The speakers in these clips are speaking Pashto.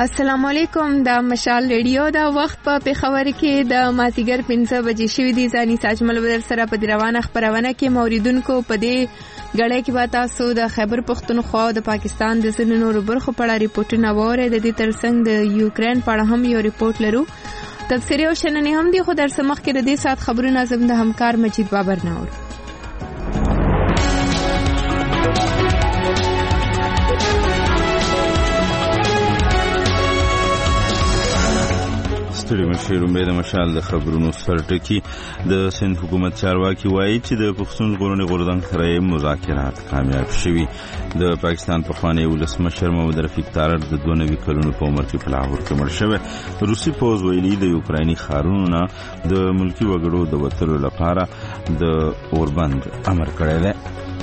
السلام علیکم. د مشال ریډیو دا وخت په پیښور کې د مازیګر 5 بجې شوې دي. ځاني ساجمل بدر سره په روانه خبرونه کې موریدونکو په دې غړې کې به تاسو د خیبر پښتونخوا او د پاکستان د ځینو نورو برخو په اړه ریپورتونه واورئ. د دې ترڅنګ د یوکرين په اړه هم یو ریپورت لرو. تفسیري او شننې هم دي، خو در سمخ کې د دې سات خبرونه زم د همکار مجید بابر نور. ستړي مشیر امید مشال د خبرونو سرټکی. د سند حکومت چارواکي وایي چې د پښتون ژغورنې غورځنګ سره مذاکرات کامیاب شوي. د پاکستان پخوانی ولسمشر محمد رفیق تارړ د 92 کلونو په عمر کې په لاهور کې مړ شوی. روسي پوځ ویلي د یوکرایني ښارونو نه د ملکی وګړو د وتلو لپاره د اوربند امر کړی دی.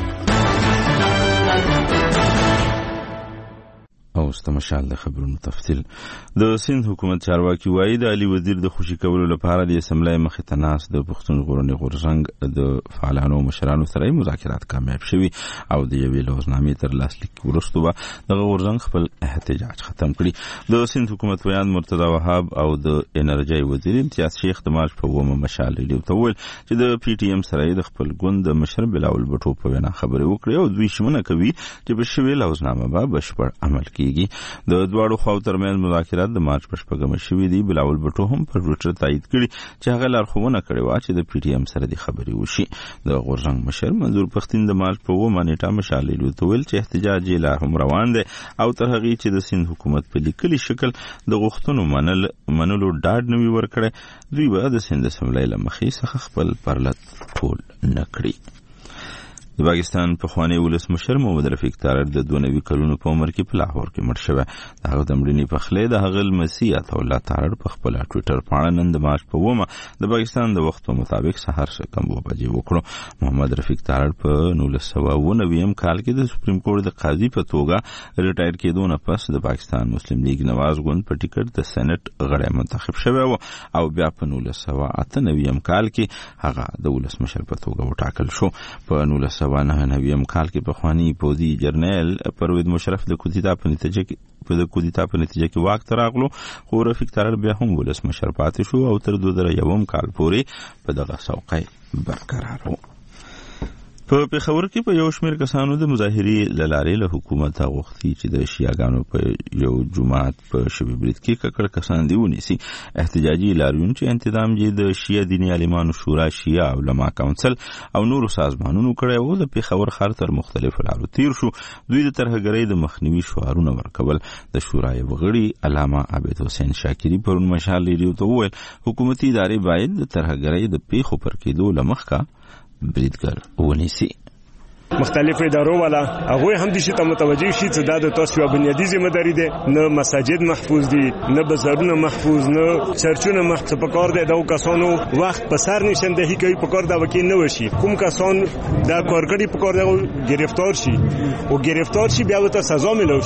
او استمشال د خبرونو تفصیل. د سند حکومت چارواکي وایي د علي وزیر د خوشي کولو لپاره د اسمبلی مخې ته ناست د پښتون ژغورنې غورځنګ د فعالانو مشرانو سره مذاکرات کامیاب شوي او د یوې لوزنامې تر لاسلیک وروسته به دغه غورځنګ خپل احتجاج ختم کړي. د سند حکومت ویان مرتضی وهاب او د انرژي وزیر امتیاز شیخ د مارچ په 9 مشال ریډیو ته وویل چې د پی ټی ایم سره د خپل ګوند د مشر بلاول بټو په وینا خبرې وکړې او دوی شمنه کوي چې په شوې لوزنامه به بشپړ عمل کیږي. د دواړو خواو ترمنځ مذاکرات د مارچ په 8 شوې دي. بلاول بټو هم پر ټویټر تایید کړي چې هغه لارښوونه کړې وه چې د پی ټی ایم سره د خبرې وشي. د غورځنګ مشر منظور پښتين د مارچ په 9 نیټه مشال ریډیو ته ویل چې احتجاج یې لا هم روان دی او تر هغې چې د سند حکومت په لیکلي شکل د غوښتنو منلو ډاډ نه وي ورکړی، دوی به د سند اسمبلی له مخې څخه خپل پرلط ټول نه کړي. د پاکستان پخوانی ولسمشر محمد رفیق تارړ د 92 کلونو په عمر کې په لاهور کې مړ شوی. د هغه د مړینې په خله د هغه لمسی عطاالله تارړ په خپل ټویټر باندې نن د مارچ په 9 د پاکستان د وخت مطابق سحر څخه 9 بجې وکړو. محمد رفیق تارړ په 1990 کال کې د سپریم کورټ د قاضي په توګه ریټایر کېدو نه پس د پاکستان مسلم لیگ نواز ګوند په ټیکټ د سېنات غړی منتخب شوی او بیا په 1998 کال کې هغه د ولسمشر په توګه وټاکل شو. په 1999 کال کې پخوانی پوځي جرنیل پرویز مشرف د کودتا په نتیجه کې واک ته راغلو، خو رفیق تارړ بیا هم ولسمشر پاتې شو او تر 2001 کال پورې په دغه څوکۍ برقرار و. په پیښور کې په یو شمېر کسانو د مظاهرې له لارې له حکومت غوښتي چې د شیعاګانو په یو جومات په شبي برید کې ککړ کسان دې ونیسي. احتجاجي لاریون چې انتظام یې د شیعه دیني عالمانو شورا، شیعه علما کونسل او نورو سازمانونو کړی و، د پیښور ښار تر مختلفو لارو تیر شو. دوی د ترهګرۍ د مخنیوي شعارونه ورکول. د شورا یو غړي علامه عابد حسین شاکری پرون مشال ریډیو ته وویل حکومتي ادارې باید د ترهګرۍ د پیښو پر کېدو له مخکې بریدګر ونیسي. مختلف ادارو والا هغه هم د شي ته متوجي شي چې دا د تاسو بنیادی ذمہ داری ده. نه مساجد محفوظ دي، نه بازارونه محفوظ، نه چرچونه محفوظ. په کار ده د کسانو وخت په سر نشندهي کوي، په کار دا وکیل نه وشي. کوم کسان دا کارګړي په کار ده گرفتار شي او گرفتار شي بیا ته سزا ملوي.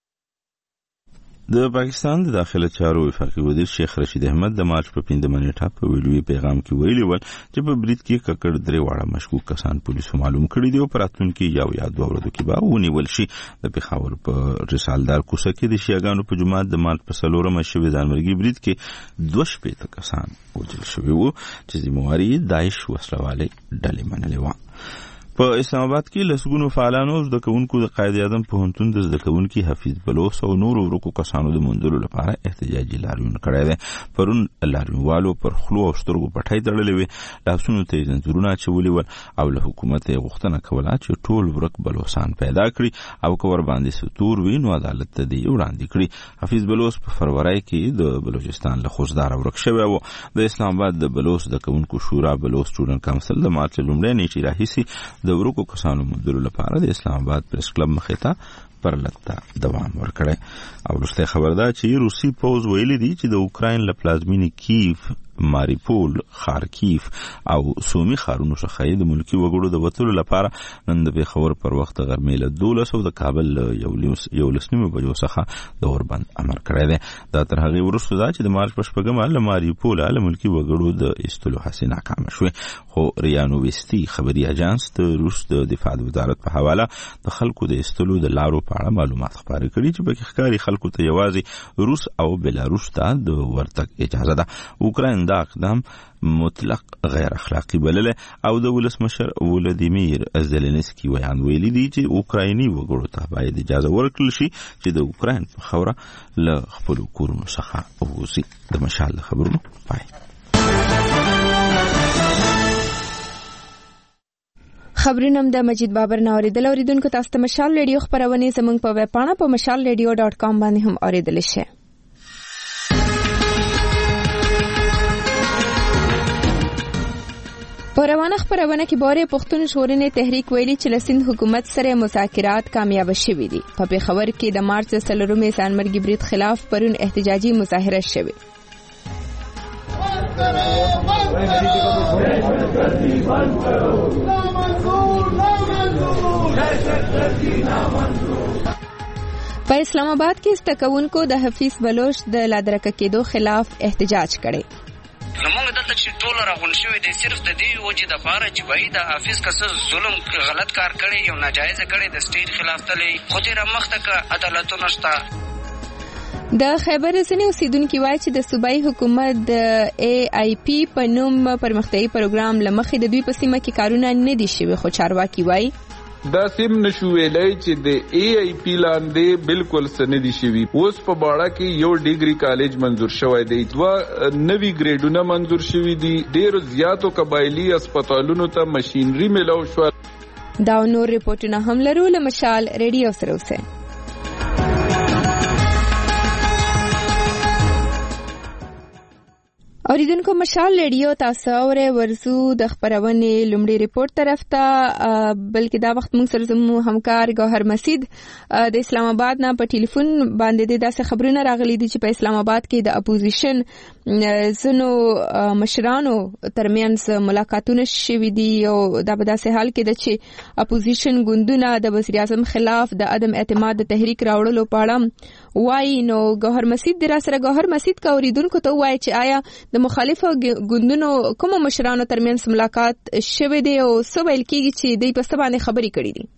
د پاکستان د داخله چارو وفاقي وزیر شیخ رشید احمد د مارچ په 5 نیټه په ویډیوي پیغام کې ویلي ول چې په برید کې ککړ درې واړه مشکوک کسان پولیسو معلوم کړي دي او په راتلونکي یو یا دوه ورځو کې به ونیول شي. د پیښور په رسالدار کوڅه کې د شیعاګانو په جماعت د مارچ په 4 شوي ځانمرګي برید کې 2 کسان وژل شوي وو چې ذمہواري داعش وسلواله ډلې منلې و. په اسلام آباد کې لسګونو فعالانو د کوونکو د قائد اعظم پوهنتون د ذکرونکو حفیظ بلوچ او نورو ورکو کسانو د موندلو لپاره احتجاجي لاریون کړی دی. پرون لاریونوالو پر خلو او سترګو پټۍ تړلې وې، لاسونو ته زنځیرونه اچولي ول او له حکومت یې غوښتنه کوله چې ټول ورک بلوچان پیدا کړي او که ورباندې ستور وي نو عدالت ته دې وړاندې کړي. حفیظ بلوچ په فروری کې د بلوچستان له خوزداره ورک شوی و. د اسلام آباد د بلوچ د کوونکو شورا بلوچ سټوډنټ کونسل د مارچ لومړۍ نیټې راهیسې د ورکو کسانو موندلو لپاره د اسلام آباد پریس کلب مخې ته پرلطه دوام ورکړی. او وروسته خبر ده چې روسي پوځ ویلي دي چې د اوکراین له پلازمینې کیف ماریپول، خارکیف او سومي ښارونو څخه د ملکی وګړو د وتلو لپاره نن د پیښور پر وخت غرمې له 12 او د کابل 11 بجو څخه د اوربند امر کړی دی. دا تر هغه وروسته دا چې د مارچ په 8 له ماریپول له ملکی وګړو د استلو هڅې ناکامه شوې. خو ریانو ویستي خبري اژانس د روس د دفاع وزارت په حواله د خلکو د استلو د لارو په اړه معلومات خپاره کړي چې په ښکاری خلکو ته یوازې روس او بلاروس ته د ورتګ اجازه ده. اوکراین دا اقدام مطلق غیر اخلاقی بلله او د ولسمشر ولادیمیر زلنسکی ویلي دي چې اوکرایني وګړو ته باید اجازه ورکړل شي چې د اوکراین په خوره له خپل کورونو څخه ووځي. د مشال خبرونو پای. خبرونه د مجید بابر نه اوریدل. اوریدونکو تاسو ته مشال ریډیو خبرونه زموږ په ویب پاڼه په mashalradio.com باندې هم اوریدل شئ. په روانه خبرونه کې باره پښتون ژغورنې تحریک ویلي چې له سند حکومت سره مذاکرات کامیاب شوي دي. په پیښور کې د مارچ 4 ځانمرګي برید خلاف پرون احتجاجي مظاهره شوه. په اسلام آباد کې استکونکو د حفیظ بلوچ د لادرکه کېدو خلاف احتجاج کړي. موږ دلته چې ټول راغون شوی دی صرف د دې وجې د پاره چې وایي د حافظ کس ظلم غلط کار کړی یو ناجایز کړی د سټیټ خلاف تللی خو تیر مخته ک عدالتونه شته. د خیبر ځینې اوسیدونکي وایي چې د صوبایي حکومت د AIP په نوم پرمختیایي پروګرام لمخې د دوی په سیمه کې کارونه نه دي شوي، خو چارواکي وایي دا سیم نشو ویلای چې د AIP لاندې بالکل سندي شوی. اوس په باړه کې یو ډیګري کالج منزور شوی دی، 2 نوي ګریډونه منزور شوی دي، ډیر زیاتو قبایلی هسپتالونو ته ماشينري ملاو شو. دا نور ریپورتونه هم لرو. له مشال ریډیو سره اوسه. اوریدونکو مشال ریډیو تاسو اوره ورزو د خبرونه لومړی ریپورت طرف ته، بلکې دا وخت موږ سره زموږ همکار ګوهر مسید د اسلام آباد نه په ټلیفون باندې داسې خبرونه راغلي دي چې په اسلام آباد کې د اپوزیشن زنو مشرانو ترمنځ ملاقاتونه شوي دي او دا په داسې حال کې ده چې اپوزیشن ګوندونه د وزیر اعظم خلاف د عدم اعتماد د تحریک راوړلو په اړه وایي. نو ګوهر مسید در سره ګوهر مسید کا اوریدونکو ته وایي چې آیا د مخالفو ګوندونو کوم مشرانو ترمنځ ملاقات شوه دی او څه ویل کیږي چې دوی په څه باندې خبرې کړې دي؟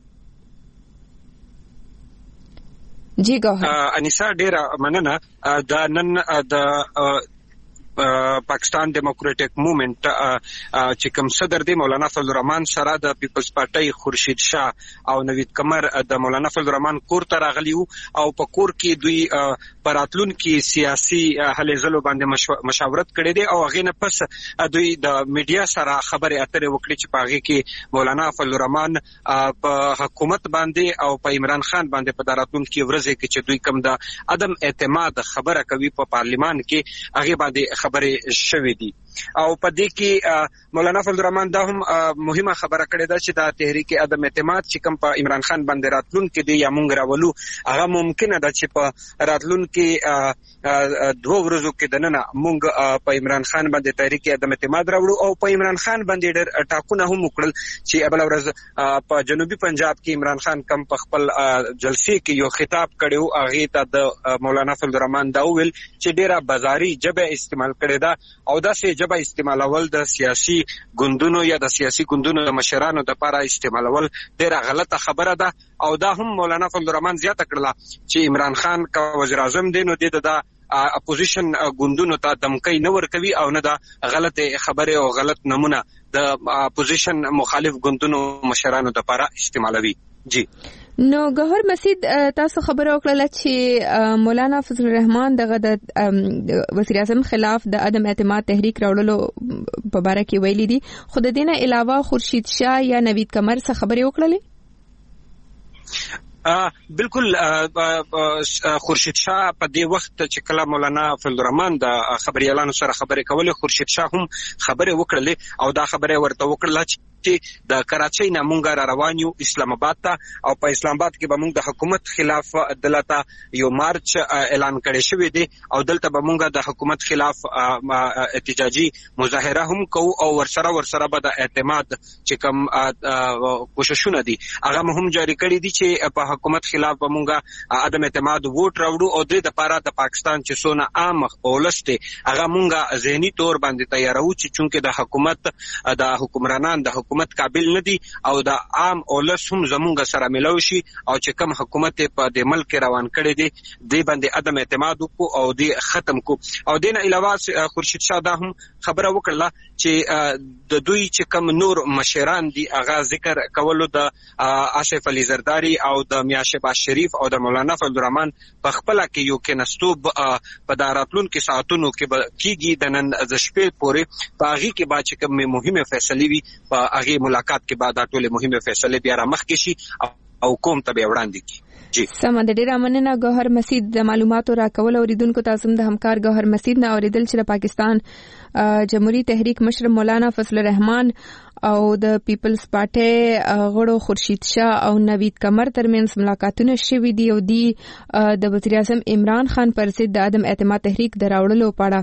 جی ګوهر. انیسا ډیره مننه. دا نن د پاکستان ډیموکراټک موومنت چې کوم صدر دی مولانا فضل الرحمن سره د پیپلز پارټي خورشید شاه او نوید قمر د مولانا فضل الرحمن کور ته راغلی او په کور کې دوی پراتلون کې سیاسي هلې ځلو باندې مشاورت کړي دي او هغه نه پس دوی د میډیا سره خبرې اترې وکړي چې په هغه کې مولانا فضل الرحمن په حکومت باندې او په عمران خان باندې په راتلون کې ورځې کې چې دوی کوم د عدم اعتماد خبره کوي په پارلیمان کې هغه باندې خبرې شوې دي. او په دې کې مولانا فضل الرحمن دا هم مهمه خبره کړې ده چې د تحریک عدم اعتماد چې کوم په عمران خان باندې راتلون کې دی یا مونږ راولو هغه ممکنه ده چې په راتلون کې 2 ورځو کې دننه مونږ په عمران خان باندې تحریک عدم اعتماد راوړو او په عمران خان باندې ډېر ټاکونه هم وکړل چې بل ورځ په جنوبي پنجاب کې عمران خان کم په خپل جلسې کې یو خطاب کړو هغه ته د مولانا فضل الرحمن دا ویل چې ډېره بازاري جبه استعمال کړي ده او دا سه جبه استعمالول د سیاسي ګوندونو یا د سیاسي ګوندونو د مشرانو د لپاره استعمالول ډیره غلطه خبره ده. او دا هم مولانا فضل الرحمن زیاته کړله چې عمران خان کا وزیر اعظم دی نو د اپوزیشن ګوندونو ته دمکۍ نه ورکوي او نه د غلطه خبره او غلط نمونه د اپوزیشن مخالف ګوندونو مشرانو د لپاره استعمالوي. جی نو ګوهر مسید تاسو خبره وکړه چې مولانا فضل الرحمن دغه د وزیر اعظم خلاف د عدم اعتماد تحریک راوړلو په اړه کې ویلي دي، خو د دې نه علاوه خورشید شاه یا نوید قمر څخه خبرې وکړلې؟ بالکل خورشید شاه په دې وخت چې کله مولانا فضل الرحمن د خبريالانو سره خبرې کولې خورشید شاه هم خبرې وکړلې او دا خبره ورته وکړه چې چې د کراچۍ نه مونږ را روان یو اسلام آباد ته او په اسلام آباد کې به مونږ د حکومت خلاف دلته یو مارچ اعلان کړی شوی دی او دلته به مونږ د حکومت خلاف احتجاجي مظاهره هم کوو او ورسره به د اعتماد چې کوم کوششونه دي هغه هم جاری کړی دي چې په حکومت خلاف به مونږ عدم اعتماد ووټ راوړو او د لپاره د پاکستان چې سونه عام اولسته هغه مونږه ذهني تور باندې تیارو چې چونکه د حکومت د حکمرانان د حکومت قابل نه دي او د عام اولس هم زمونږ سره ملو شي او چې کوم حکومت په د ملک روان کړي دي د باندې عدم اعتماد او د ختم کو او دین علاوه خورشید شاه دا هم خبره وکړه چې د دوی چې کوم نور مشران دي هغه ذکر کولو د آصف علي زرداری او د میا شهباز شریف او د مولانا فضل الرحمن په خپل کې یو کېنستوب په داراتلون کې ساعتونو کې کېږي د نن د شپې پورې په هغه کې بعد چې کوم مهمه فیصله وي په هغه ملاقات کې بعد ټول مهمه فیصله بیا را مخکې شي او کوم تبع وړاندې کی جی سم د ډیره مننه ګوهر مسید د معلوماتو راکول اوریدونکو تاسو د همکار ګوهر مسید نه اوریدل چې پاکستان جمهوریت تحریک مشر مولانا فضل الرحمن او د پیپلز پارټي غړو خورشید شاه او نوید قمر ترمنځ ملاقاتونه شوي دي او د وزیر اعظم عمران خان پر ضد د عدم اعتماد تحریک دراوړلو په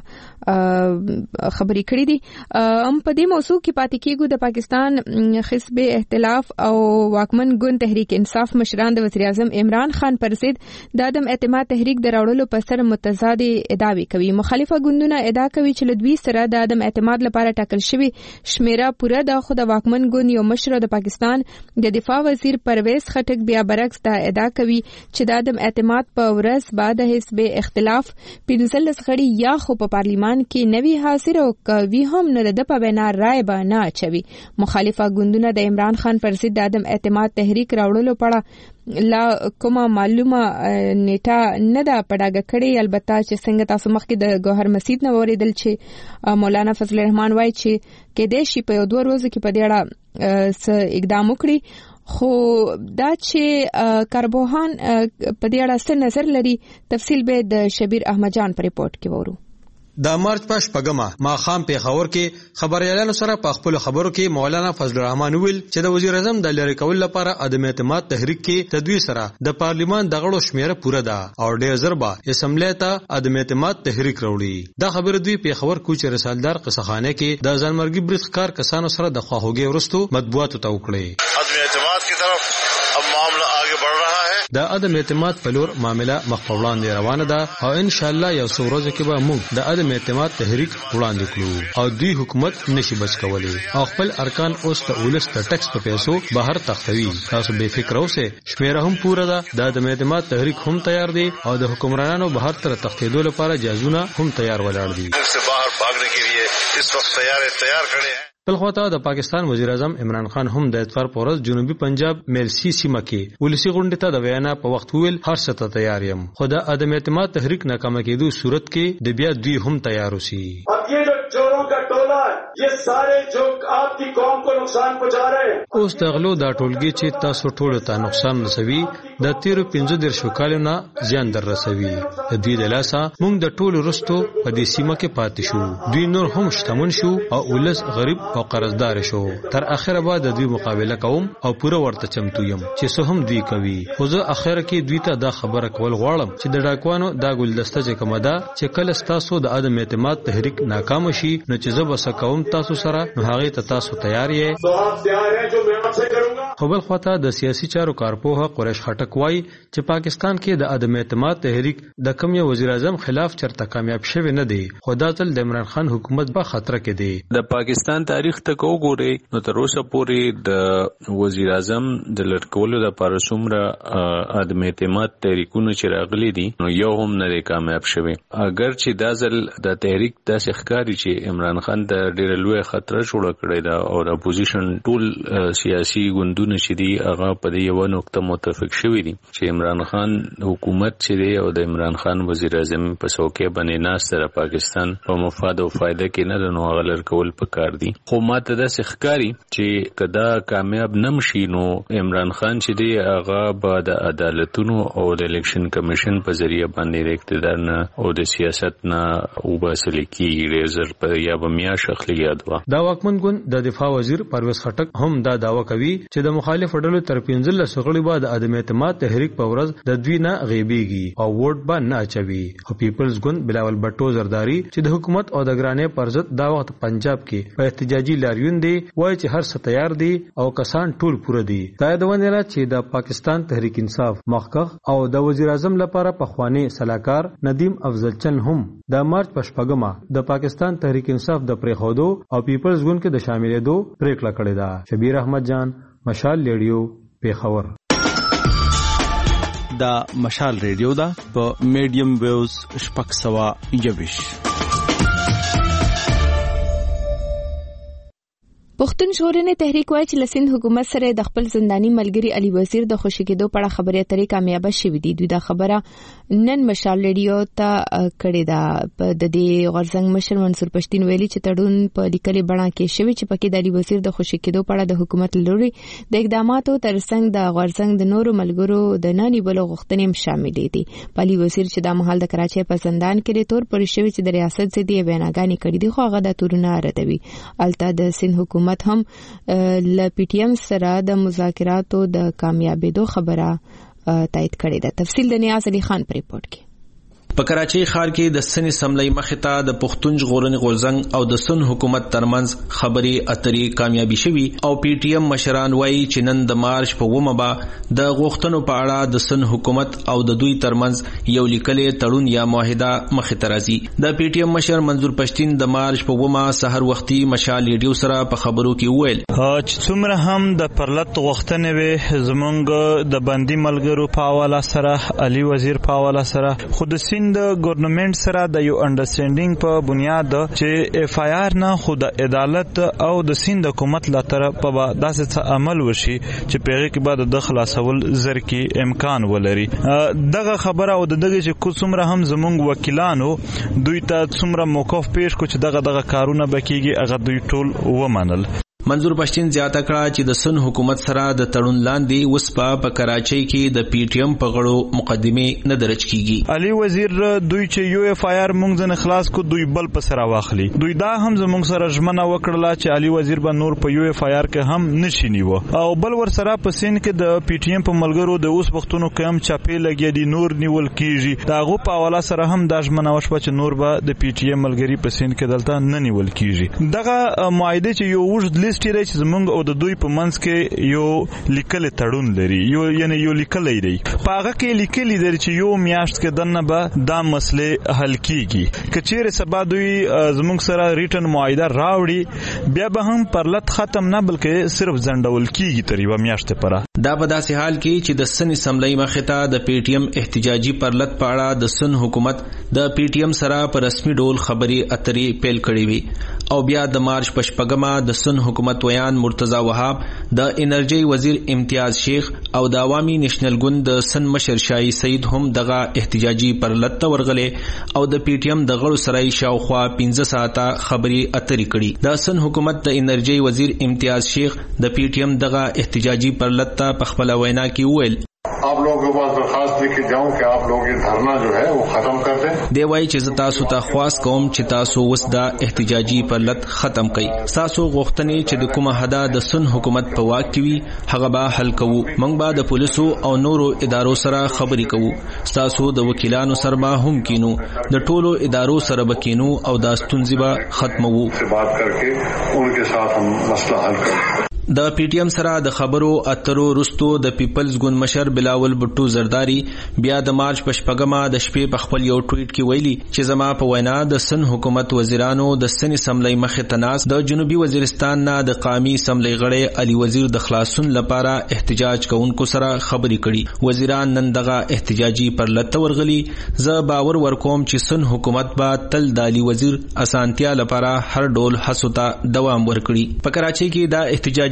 اړه خبرې کړې دي. په دې موضوع کې پاتې کېږو د پاکستان حزب ائتلاف او واکمن ګوند تحریک انصاف مشران د وزیر اعظم عمران خان پر ضد د عدم اعتماد تحریک دراوړلو په سر متضاد ادعاوې کوي. مخالفه ګوندونه ادعا کوي چې لدوی سره د عدم اعتماد لپاره ټاکل شوی شمیره پوره د خو د واکمن ګوند یو مشر د پاکستان د دفاع وزیر پرویز خټک بیا برعکس دا ادعا کوي چې د عدم اعتماد په ورځ بعد حزب اختلاف 15 غړي یا خو په پارلیمان کې نوي حاضر او کوي هم نه د په وینا رائے به نه اچوي. مخالفه ګوندونه د عمران خان پر ضد د عدم اعتماد تحریک راوړلو په لا کومه معلومه نیټه نه دا پډاګه کړي. البته چې څنګه تاسو مخکې د ګوهر مسید نه اوریدل چې مولانا فضل الرحمن وایي چې کې د شي په 2 ورځو کې په دې اړه اقدام وکړي خو دا چې کاربوهان په دې اړه څه نظر لري تفصیل به د شبیر احمد جان پر ریپورت کې وورو. د مارچ پښ پګما ما خام په خبر کې خبريالانو سره په خپل خبرو کې مولانا فضل الرحمن ویل چې د وزیر اعظم د لری کول لپاره عدم اعتماد تحریک کې تدوی سره د پارلیمان د غړو شمیره پوره ده او ډېر زربا اسمبلی ته عدم اعتماد تحریک راوړي. دا خبر دوی په خبر کوچ رسالدار قصخانه کې د ځانمرګي برید ښکار کسانو سره د خواهوګي ورستو مطبوعاتو ته وکړي. عدم اعتماد کی طرف اب معاملہ آگے بڑھ رہا ہے. د عدم اعتماد په لور معاملہ مخ په وړاندې روانه ده او ان شاء الله یو څو ورځې کې به موږ د عدم اعتماد تحریک وړاندې کړو او دوی حکومت نشي بچ کولی او خپل ارکان اوس ته ولس ته ټیکس په پیسو بهر تختوي. تاسو بے فکر اوسئ شمیره هم پوره ده د عدم اعتماد تحریک هم تیار دي او د حکمرانانو بهر تر تختیدو لپاره جازونه هم تیار ولاړ دي. ملک سے باہر بھاگنے کے لیے اس وقت تیار کھڑے ہیں. بلخواته د پاکستان وزیر اعظم عمران خان هم د اتوار په ورځ جنوبي پنجاب میلسی سیمه کې ولسی غونډه ته د وینا په وخت ویل هر څه ته تیار یم خو د عدم اعتماد تحریک ناکامه کېدو صورت کې د بیا دوی هم تیار اوسي. یہ سارے جو آپ کی قوم کو نقصان پہنچا رہے ہیں اوس دغلو دا ټولګي چې تاسو ټول ته نقصان رسوي د تیر 15 کالونو زیان در رسوي. د دې د لاسه موږ د ټول رستو په دې سیمه کې پاتې شو. دوی نور هم شتمن شو او ولس غریب او قرضدار شو. تر اخره بعد د دوی مقابله کوم او پوره ورته چمتو یم چې څه هم دوی کوي. خو زه اخره کې دوی ته دا خبره کول غواړم چې د ډاکوانو دا ګلدسته چې کومه ده چې کله تاسو د عدم اعتماد تحریک ناکام شي نو چې زه بس کوم تاسو سره نو هغه ته تاسو تیار یې. خو بل خواته د سیاسي چارو کارپوه قریش خټک وایي چې پاکستان کې د عدم اعتماد تحریک د کوم یو وزیر اعظم خلاف چرته کامیاب شوی نه دی خو دا تل د عمران خان حکومت په خطر کې دی. د پاکستان تاریخ ته وګورئ نو تر اوسه پورې د وزیر اعظم د لټکولو لپاره څومره عدم اعتماد تحریکونه چې راغلي دي نو یو هم نه کامیاب شوی. اگر چې دا ځل د تحریک داسې ښکاري چې عمران خان د ډېر لوی خطر جوړ کړی دا او اپوزیشن ټول سیاسي ګوندونه چې دي هغه په دې یو نقطه متفق شوي دي چې عمران خان حکومت چې دی او د عمران خان وزیر اعظم په څوکۍ باندې ناست د پاکستان په مفاد او فائدہ کې نه نو غلر کول پکار دي. خو ماته د ښکاری چې کدا کامیاب نمشي نو عمران خان چې دی هغه به د عدالتونو او د الیکشن کمیشن په ذریعہ باندې اقتدار نه او د سیاست نه وباسل کیږي. ریزر په یا بمیا شخصي یادوا دا واکمن ګوند د دفاع وزیر پرویز خټک هم دا داوا کوي چې د مخالف ډلو تر 15 سغړي بعد عدم اعتماد تحریک په ورځ د دوی نه غیبيږي او ووټ باندې نه اچوي. او پیپلز ګوند بلاول بټو زرداری چې د حکومت او د ګرانې پرځت دا وخت پنجاب کې په احتجاجي لاریون دی وایي چې هر څه تیار دي او کسان ټول پوره دي. دا د ونیلا چې د پاکستان تحریک انصاف مخکخ او د وزیر اعظم لپاره پخوانی صلاحکار ندیم افضل چن هم د مارچ په شپږمه د پاکستان تحریک انصاف د پریخودو او پیپلز ګوند کې د شاملېدو پریکړه کړې ده. شبیر احمد جان، مشال ریډیو، پیښور. دا مشال ریډیو دا په میډیم ویوز 621. پښتون ژغورنې تحریک وایي چې لسیند حکومت سره د خپل زنداني ملګری علي وزیر د خوشی کېدو په اړه خبرې اترې کامیاب شوې دي. دوی دا خبره نن مشال ریډیو ته کړې ده. د دې غرزنګ مشر منصور پښتين ویلي چې تړون په لیکلي بڼه کې شوی چې پکې د علي وزیر د خوشی کېدو په اړه د حکومت لوري د اقداماتو ترڅنګ د غرزنګ د نورو ملګرو د نانی بل غوښتنې هم شاملې دي. علي وزیر چې د مهال د کراچۍ په زندان کې تور پر شوی چې د ریاست ضد بیانګانې کړې دي خو هغه د تورونه ردوي. الته د سند حکومت هم ل پی ټی ایم سره د مذاکراتو د کامیابیدو خبره تایید کړې ده. تفصیل د نیاز علي خان پر ریپورت کې. په کراچۍ ښار کې د سن اسمبلی مخته د پښتون ژغورنې غورځنګ او د سن حکومت ترمنځ خبرې اترې کامیابی شوي او پی ټی ایم مشران وایي چې نن د مارچ په 9 به د غوښتنو په اړه د سن حکومت او د دوی ترمنځ یو لیکلې تړون یا معاهده مخته راځي. د پی ټی ایم مشر منظور پښتين د مارچ په 9 سحر وختي مشال ریډیو سره په خبرو کې وویل چې څومره هم د پرلط غوښتنې وي زمونږ د بندي ملګرو په حواله سره علي وزیر په حواله سره خود سند ګورنمنت سره د یو انډرسټینډینګ په بنیاد چې اف آی آر نه خود عدالت او د سند حکومت لا طرف په داسې څه عمل وشي چې پیغه کې بعد د خلاصول زر کې امکان ولري. دغه خبره او دغه چې څومره هم زمونږ وکیلانو دوی ته څومره موقف پیش کو چې دغه کارونه بکیږي هغه دوی ټول ومنل. منظور پښتين زیاته کړه چې د سن حکومت سره د تړون لاندې وسپا په کراچۍ کې د پی ټی ایم په غړو مقدمه نه درج کیږي. علي وزیر دوی چې یو اف آی آر مونږ نه خلاص کو دوی بل په سره واخلي. دوی دا هم زمونږ سره ژمنه وکړه چې علي وزیر به نور په یو اف آی آر کې هم نشي نیو او بل ور سره په سین کې د پی ټی ایم په ملګرو د اوس وختونو کم چاپی لګي دي نور نیول کیږي. دا غو په حواله سره هم د ژمنه وشو چې نور به د پی ټی ایم ملګری په سین کې دلته نه نیول کیږي. دغه معاهده چې یو وژد لیست لري چې زمونږ او د دوی په منځ کې یو لیکل تړون لري یو لیکل دی په هغه کې لیکل دی چې یو میاشت کې دنه به دا مسله حل کیږي. کچېره سبا دوی زمونږ سره ریټن معاهده راوړي بیا به هم پرلط ختم نه بلکې صرف ځنډول کیږي تر یو میاشت پره. دا په داسې حال کې چې د سن اسمبلی مخته د پی ټی ایم احتجاجي پرلط په اړه د سن حکومت د پی ټی ایم سره په رسمي ډول خبري اترې پیل کړې وي او بیا د مارچ په 9 د سن حکومت ویان مرتضی وهاب د انرژي وزیر امتیاز شیخ او د عوامي نېشنل ګوند د سن مشر شاهي سعید هم دغه احتجاجي پرلط ورغله او د پی ټی ایم د غړو سره شاوخوا 15 ساعته خبري اترې کړي. د سن حکومت د انرژي وزیر امتیاز شیخ د پی ټی ایم دغه احتجاجي پرلط په خپل وینا کې وویل आप लोगों के पास दरखास्त लेके जाऊं कि आप लोग ये धरना जो है वो खत्म कर दें. دی وایي چې تاسو ته خواست کوم چې تاسو وس دا احتجاجي پرلط ختم کړئ. تاسو غوښتنې چې د کومه حدا د سن حکومت په واک کې وي هغه به حل کوو. موږ به د پولیسو او نورو ادارو سره خبرې کوو. تاسو د وکیلانو سره به هم کینو د ټولو ادارو سره به کینو او دا ستونزې به ختموو. بات کرके उनके साथ हम मसला हल करें. د پی ټی ایم سره د خبرو اترو رستو د پیپلز ګوند مشر بلاول بټو زرداری بیا د مارچ په 9 د شپې په خپل یو ټویټ کې ویلي چې زما په وینا د سن حکومت وزیرانو د سن اسمبلی مخه تناس د جنوبي وزیرستان نه د قومي اسمبلی غړي علي وزیر د خلاصون لپاره احتجاج کوونکو سره خبرې کړي. وزیران نن دغه احتجاجي پرلط ورغلي. زه باور ورکوم چې سن حکومت به تل د علي وزیر اسانتیا لپاره هر ډول هڅو ته دوام ورکړي. په کراچۍ کې د احتجاجي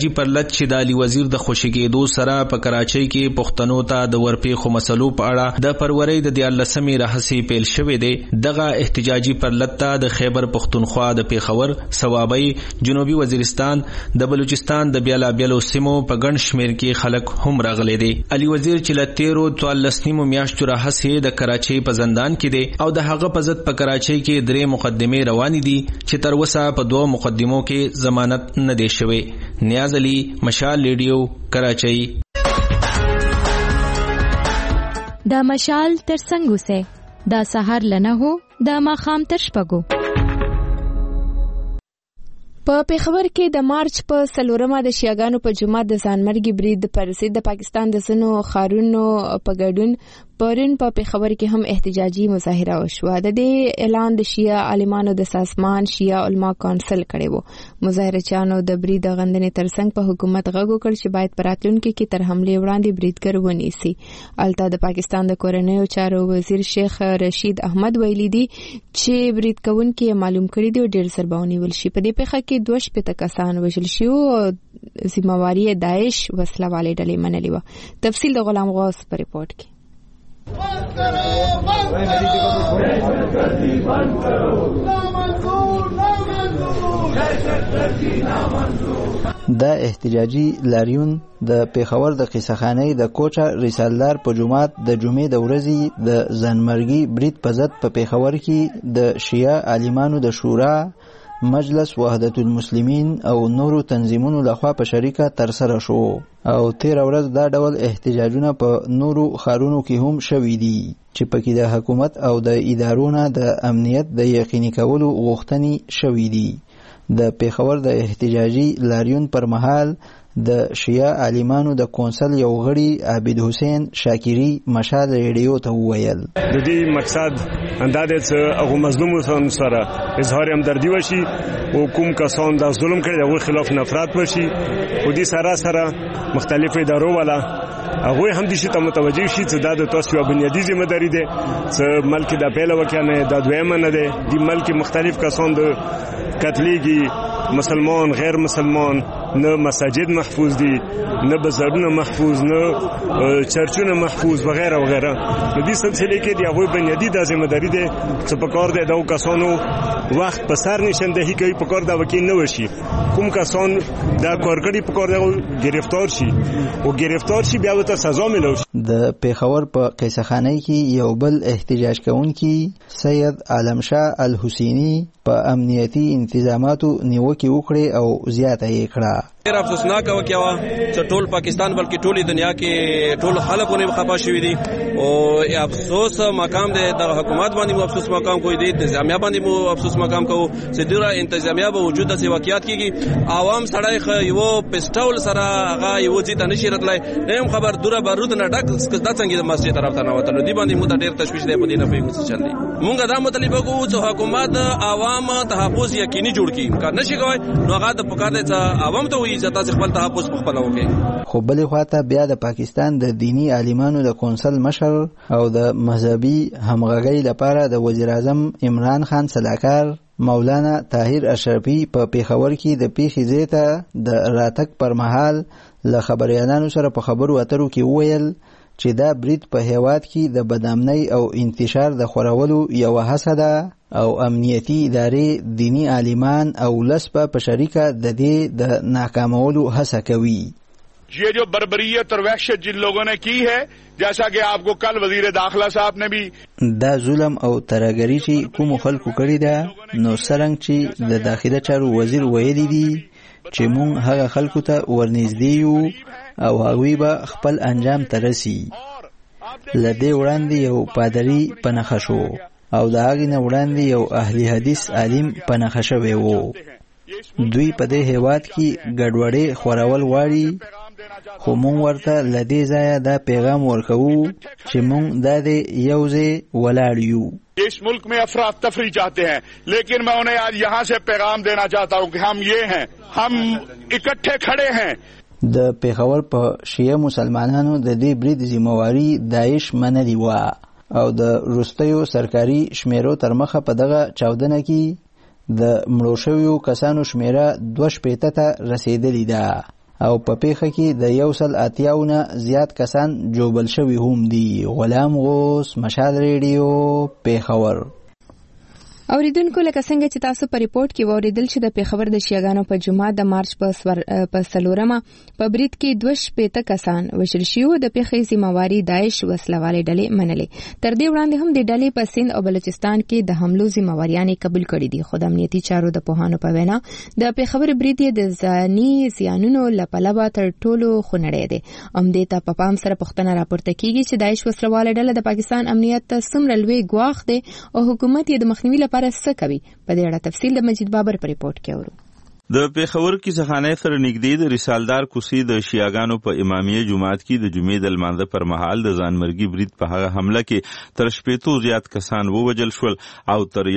احتجاجي پرلط چې د علي وزیر د خوشیګېدو سره په کراچۍ کې پښتنو ته د ورپېښو مسلو په اړه د فروری د 14مې راهیسې پیل شوی دی. دغه احتجاجي پرلط ته د خیبر پښتونخوا د پیښور، صوابۍ، جنوبي وزیرستان، د بلوچستان د بیلابیلو سیمو په ګڼ شمېر کې خلک هم راغلي دي. علي وزیر چې له 13 میاشتو راهیسې د کراچۍ په زندان کې دی او د هغه په ضد په کراچۍ کې 3 مقدمې روانې دي چې تر اوسه په 2 مقدمو کې ضمانت نه دی شوی. نیاز علي، مشال ریډیو، کراچۍ. دا مشال تر څنګه سه دا سحر لنه هو دا ماخام تر شپږو. په پیښور کې د مارچ په 4مه د شیعاګانو په جماعت د ځانمرګي برید پر ضد د پاکستان د ځینو ښارونو په ګډون پرون په پیښور کې هم احتجاجي مظاهره وشوه. د دې اعلان د شیعه عالمانو د سازمان شیعه علما کونسل کړی و. مظاهرچیانو د برید غندنې ترڅنګ په حکومت غږ وکړ چې باید په راتلونکي کې تر حملې وړاندې بریدګر ونیسي. البته د پاکستان د کورنیو چارو وزیر شیخ رشید احمد ویلي دي چې برید کوونکي معلوم کړي دي او ډېر سر به ونیول شي. په دې پیښه کې 2 کسان وژل شي او ذمہواری داعش وسله والے ډلې منلې و. تفصیل د غلام غوث په ریپورت کې. دا احتجاجي لاریون د پیښور د قصهخانې د کوچا رسالدار په جماعت د جمعې د ورځې د ځانمرګي برید په ضد په پیښور کې د شیعه عالمانو د شورا، مجلس وحدت المسلمین او نورو تنظیمونو لخوا په شریکه ترسره شو او 13 ورځ دا ډول احتجاجونه په نورو ښارونو کې هم شوي دي چې پکې د حکومت او د ادارونو د امنیت د یقیني کولو غوښتنې شوي دي. د پیښور د احتجاجي لاریون پر مهال د شیعه عالمانو د کونسل یو غړي عابد حسین شاکری مشال ریډیو ته وویل د دې مقصد اندازه چې هغه مظلومانو سره اظهار همدردی وشي او کوم کسان د ظلم کړي دغه خلاف نفرت وشي او دې سره مختلف ادارو والا هغه هم دې ته متوجي شي چې د تاسو یو بنیادی ذمہ داری ده چې ملک د پیله وکنه د دویمه نه ده. د ملک مختلف کسان د قتلېږي، مسلمان غیر مسلمان، نه مساجد محفوظ دي، نه بازارونه محفوظ، نه چرچونه محفوظ وغیرہ وغیرہ. د دې سلسله کې د هغوی بنیادی د ذمہ داری ده چې په کار د کسانو وخت په سر نشاندهي کوي، په کار د وکیل نه وشي. کوم کسان دا کارګړي په کار د گرفتار شي او گرفتار شي بیا ته سزا ملو شي. د پیښور په قصهخانې کې یو بل احتجاج کوونکی سید عالم شاه الحسینی په امنیتي انتظاماتو نیوکه وکړه او زیاته یې کړه. ډېر افسوسناک واقعا چې ټول پاکستان بلکې ټولې دنیا کې ټول خلکونه خفه شوي دي او افسوس مقام د حکومت باندې مو افسوس مقام کوي دي، انتظامیه باندې مو افسوس مقام کوو چې ډېر انتظامیه به وجود د واقعیت کېږي. عوام سړی یو پسټول سره هغه یو ځای ته نشي راتلی، هم خبر دوره بارود نه ډک د څنګه د مسجد طرف ته نه وتلو دی باندې مو ډېر تشویش دی په دې نه پیږو څه چل دی. مونږ دا مطلب کوو چې حکومت عوام تحفظ یقیني جوړ کړي، کار نشي کوي نو هغه د پکار دی چې عوام ته وایي چې تاسو خپل تحفظ په خپل وکړي. خو بلې خواته بیا د پاکستان د دینی عالمانو د کونسل مشر او د مذهبي همغږۍ لپاره د وزیر اعظم عمران خان صلاحکار مولانا طاهر اشرفي په پیښور کې د پیښې ځای ته د راتګ پر مهال له خبريالانو سره په خبرو اترو کې وویل چې دا برید په هیواد کې د بدامنۍ او انتشار د خورولو یو هڅه ده او امنیتی ادارې دینی عالمان او لسبه په شریکه د دې د ناکامولو هڅه کوي. یہ جو بربریت اور وحشت جن لوگوں نے کی ہے جیسا کہ آپ کو کل وزیر داخلہ صاحب نے بھی دا ظلم او ترهګری چې کوم خلکو کړی ده نو څرنګه چې د داخله چارو وزیر ویلي دي چې مونږ هغه خلکو ته ورنږدې یو او هغوی به خپل انجام ته رسي. له دې وړاندې یو پادري په نښه شو او د هغې نه وړاندې یو اهل حدیث عالم په نښه شوی و. دوی په دې هیواد کې ګډوډۍ خورول غواړي خو مونږ ورته له دې ځایه دا پیغام ورکوو چې مونږ دا د یو ځای ولاړ یو. اس ملک میں افراتفری چاہتے ہیں لیکن میں انہیں آج یہاں سے پیغام دینا چاہتا ہوں کہ ہم یہ ہیں، ہم اکٹھے کھڑے ہیں. د پیښور په شیعه مسلمانانو د دې برید ذمہواری داعش منلې وه او د وروستیو سرکاري شمیرو تر مخه په دغه چاودنه کې د مړو شویو کسانو شمیره 2 ته رسیدلې ده او په پیښه کې د 180 نه زیات کسان جوبل شوي هم دي. غلام غوث، مشال ریډیو، پیښور. اوریدونکو لکه څنګه چې تاسو په ریپورت کې وریدل چې د پیښور د شیعاګانو په جمعه د مارچ په سلورمه په برید کې 2 کسان وژل شوي. د پیښې ذمہواری داعش وسلوالې ډلې منلې. تر دې وړاندې هم د ډلې په سند او بلوچستان کې د حملو ذمہواریان قبول کړي دي. خو د امنیتي چارو د پوهانو په وینا د پیښور برید د ځاني زیانونو لپاره تر ټولو خونړی دی. دې ته په پام سره پوښتنه راپورته کیږي چې داعش وسلوالې ډله د پاکستان امنیت ته څومره لوی ګواښ دی او حکومت یې د مخنیوي لپاره څه کوي. په دې اړه تفصیل د مجید بابر په ریپورت کې اورو. د پیښور کې ځخانه سره نږدې د رسالدار کوسي د شیعاګانو په امامیه جماعت کې د جمعې د لمانځه پر مهال د ځانمرګي برید په هغه حمله کې تر 80 زیات کسان ووژل شول او تر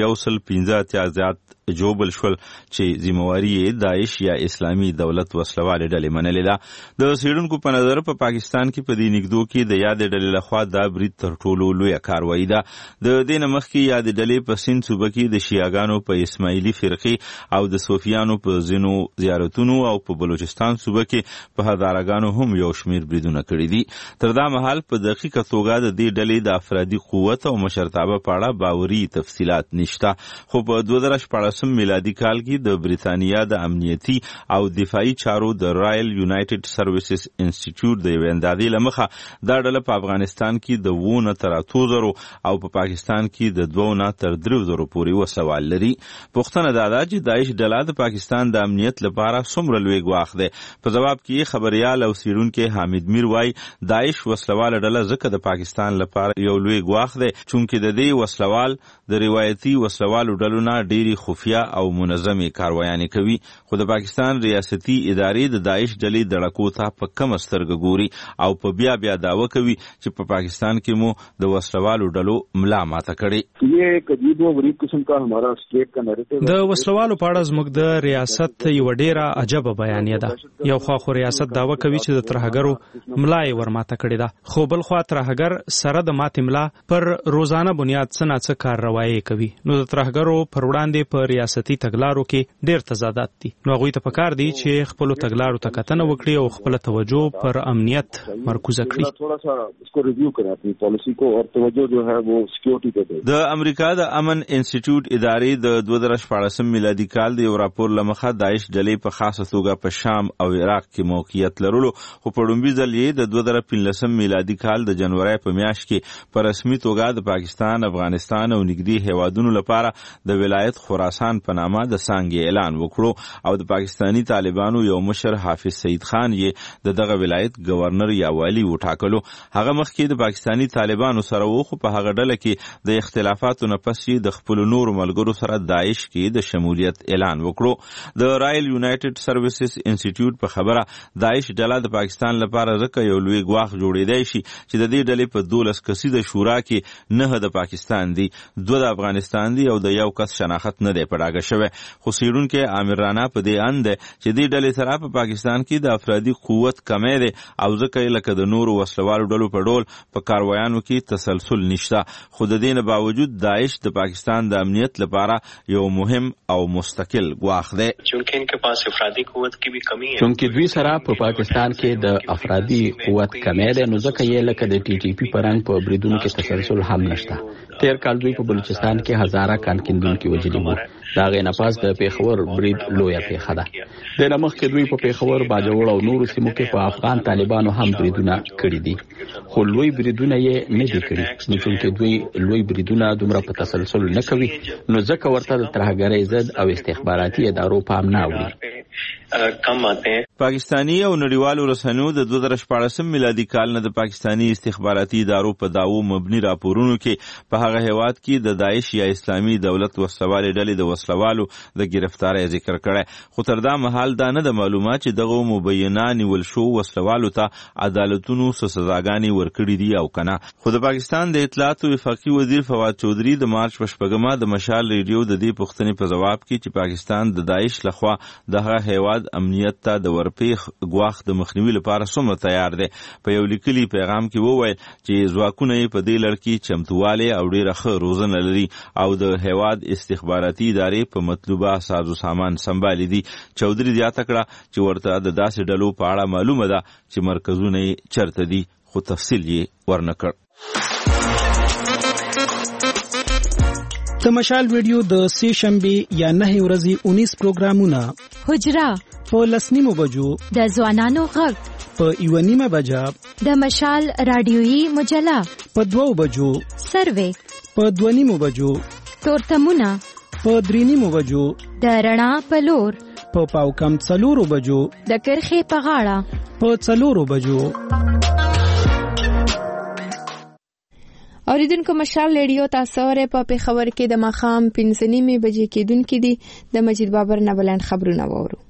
115 زیات جوبل شول چې ذمہواری داعش یا اسلامي دولت وسلوالې ډلې منلې ده. د سیډونکو په نظر په پاکستان کې په دې نګدو کې د یاد ډلې لخوا دا برید تر ټولو لوی کاروایی ده. د دې نمخ کې یاد ډلې په سند صوبه کې د شیعاګانو په اسماعیلي فرقې او د صوفیانو په زینو زیارتونو او په بلوچستان صوبه کې په هزارګانو هم یو شمیر بریدونه کړي دي. تر دا مهال په دقیقه توګه د دې ډلې د افرادي قوت او مشرتابه په اړه باوري تفصيلات نشته. خو په 2014 میلادي کال کې د بریتانیا د امنیتي او دفاعي چارو د رائل یونایټډ سروسز انسټیټیوټ د اندازې لمخه دا ډله په افغانستان کې د 2 تر 8000 او په پاکستان کې د 2 تر 3000 پورې وسوال لري. پوښتنه دا ده چې داعش ډله د پاکستان د امنیت لپاره څومره لوی ګواښ دی. په جواب کې خبريال او سیرونکو حامد میر وای داعش وسلواله ډله ځکه د پاکستان لپاره یو لوی ګواښ دی چونکه د دې وسلوال د روایتي وسلوالو ډلو نه ډېری خفیه او منظمي کاروایانې کوي. خو د پاکستان ریاستي ادارې د داعش ډلې دړکو ته په کم سترګه ګوري او په بیا دعوه کوي چې په پاکستان کې مو د وسلوالو ډلو ملا ماته کړي. یہ ایک عجیب و غریب قسم کا ہمارا اسٹیٹ کا نریٹیو د وسلوالو په اړه زموږ د ریاست یو ډیره عجب بیانیه ده. یو خو ریاست دعوه کوي چې د ترهګرو ملا یې ورماته کړي ده، خو بل خو ترهګر سره د ماتې ملا پر روزانه بنیاد څه کارروایي کوي. نو د ترهګرو پر وړاندې په ریاستي تګلارو کې ډېر تضادات دي. نو هغوی ته پکار دي چې خپل تګلارو ته کتنه وکړي او خپل توجه پر امنیت مرکوزه کړي. تھوڑا سا اس کو ریویو کریں اپنی پالیسی کو اور توجہ جو ہے وہ سکیورٹی پہ دیں. د امریکا د امن انسټیټیوټ ادارې د 2014 میلادي کال د یو راپور لمخه داعش ډلې په خاصه توګه په شام او عراق کې موقعیت لرلو، خو په لومړي ځل یې د 2015 میلادي کال د جنوري په میاشت کې په رسمي توګه د پاکستان، افغانستان او نږدې هیوادونو لپاره د ولایت خراسان په نامه د څنګه اعلان وکړو او د پاکستانی طالبانو یو مشر حافظ سعید خان یې دغه ولایت گورنر یا والی وټاکلو. هغه مخکې د پاکستانی طالبانو سره وو، خو په هغه ډله کې د اختلافاتو نه پس د خپل نور ملګرو سره داعش کې د شمولیت اعلان وکړو. د رائل یونایټډ سروسز انسټیټیوټ په خبره داعش ډله د پاکستان لپاره ځکه یو لوی ګواښ جوړېدای شي چې د دې ډلې په 12 کسیزه شورا کې 9 د پاکستان دي، 2 د افغانستان دي او د یو کس شناخت نه دی پړاګه شوی. خو سیرونکو عامر رانا په دې اند چې دې ډلې سره په پاکستان کې د افرادي قوت کمی دی او ځکه لکه د نورو وسلوالو ډلو په ډول په کاروایانو کې تسلسل نشته. خو د دې نه باوجود داعش د پاکستان د امنیت لپاره یو مهم او مستقل ګواښ دی. چونکه ان کے پاس افرادی قوت کی بھی کمی ہے، چونکه دوی سره په پاکستان کې د افرادی قوت کمی دی، نو ځکه یې لکه د ټي ټي پی پرنګ په بریدونو کې تسلسل هم نشته. تیر کال دوی په بلوچستان کې هزاره کان کیندونکو وجلی وو. دا غي نه پاس د پیښور برید لویه پیښه ده. د لمخ کې دوی په پیښور باجوړ او نورو سیمو کې په افغان طالبانو هم بریدونه کړی دي، خو لوی بریدونه یې نه دي کړی. نو چې دوی لوی بریدونه دومره په تسلسل نه کوي، نو ځکه ورته د ترهګرۍ ضد او استخباراتي ادارو پام نه وړي. کم آتے ہیں. پاکستانی او نړیوالو رسنیو د 2014 میلادي کال نه د پاکستانی استخباراتي ادارو په داوو مبني راپورونو کې په هغه هیواد کې د داعش یا اسلامي دولت وسلوالې ډلې د وسلوالو د گرفتاری ذکر کړی. خو تر دا مهال دا نه د معلومات چې دغه مبینه نیول شو وسلوالو ته عدالتونو سزاګانې ورکړي دي او کنه. خو د پاکستان د اطلاعات او وفاقي وزیر فواد چودھری د مارچ په 8 د مشال ریډیو د دې پوښتنې په جواب کې چې پاکستان د داعش لخوا دغه هیواد هیواد امنیت ته د ورپېخ ګواښ د مخنیوي لپاره څومره تیار دی. په یو لیکلي پیغام کې وویل چې ځواکونه یې په دې لړ کې چمتووالی او ډېره ښه روزنه لري او د هیواد استخباراتي ادارې په مطلوبه سازو سامان سنبالي دي. چودري زیاته کړه چې ورته د داسې ډلو په اړه معلومه ده چې مرکزونه یې چرته دي، خو تفصیل یې ورنه کړ. د مشال ویډیو د سې شنبه یا 9 ورځې 19 پروګرامونه: حجره په 10:30 بجو، د ځوانانو غږ په 1:30 بجه، د مشال رادیويي مجله په 2 بجو، سروې په 2:30 بجو، تورتمونه په 3:30 بجو، د رڼا په لور په پاوکم 4 بجو، د کرخې په غاړه په 4 بجو. اوریدونکو مشال ریډیو تاسو اورئ په پیښور کې د ماښام 5:30 بجې کېدونکې دي. د مجید بابر نه بلند خبرونه وورو.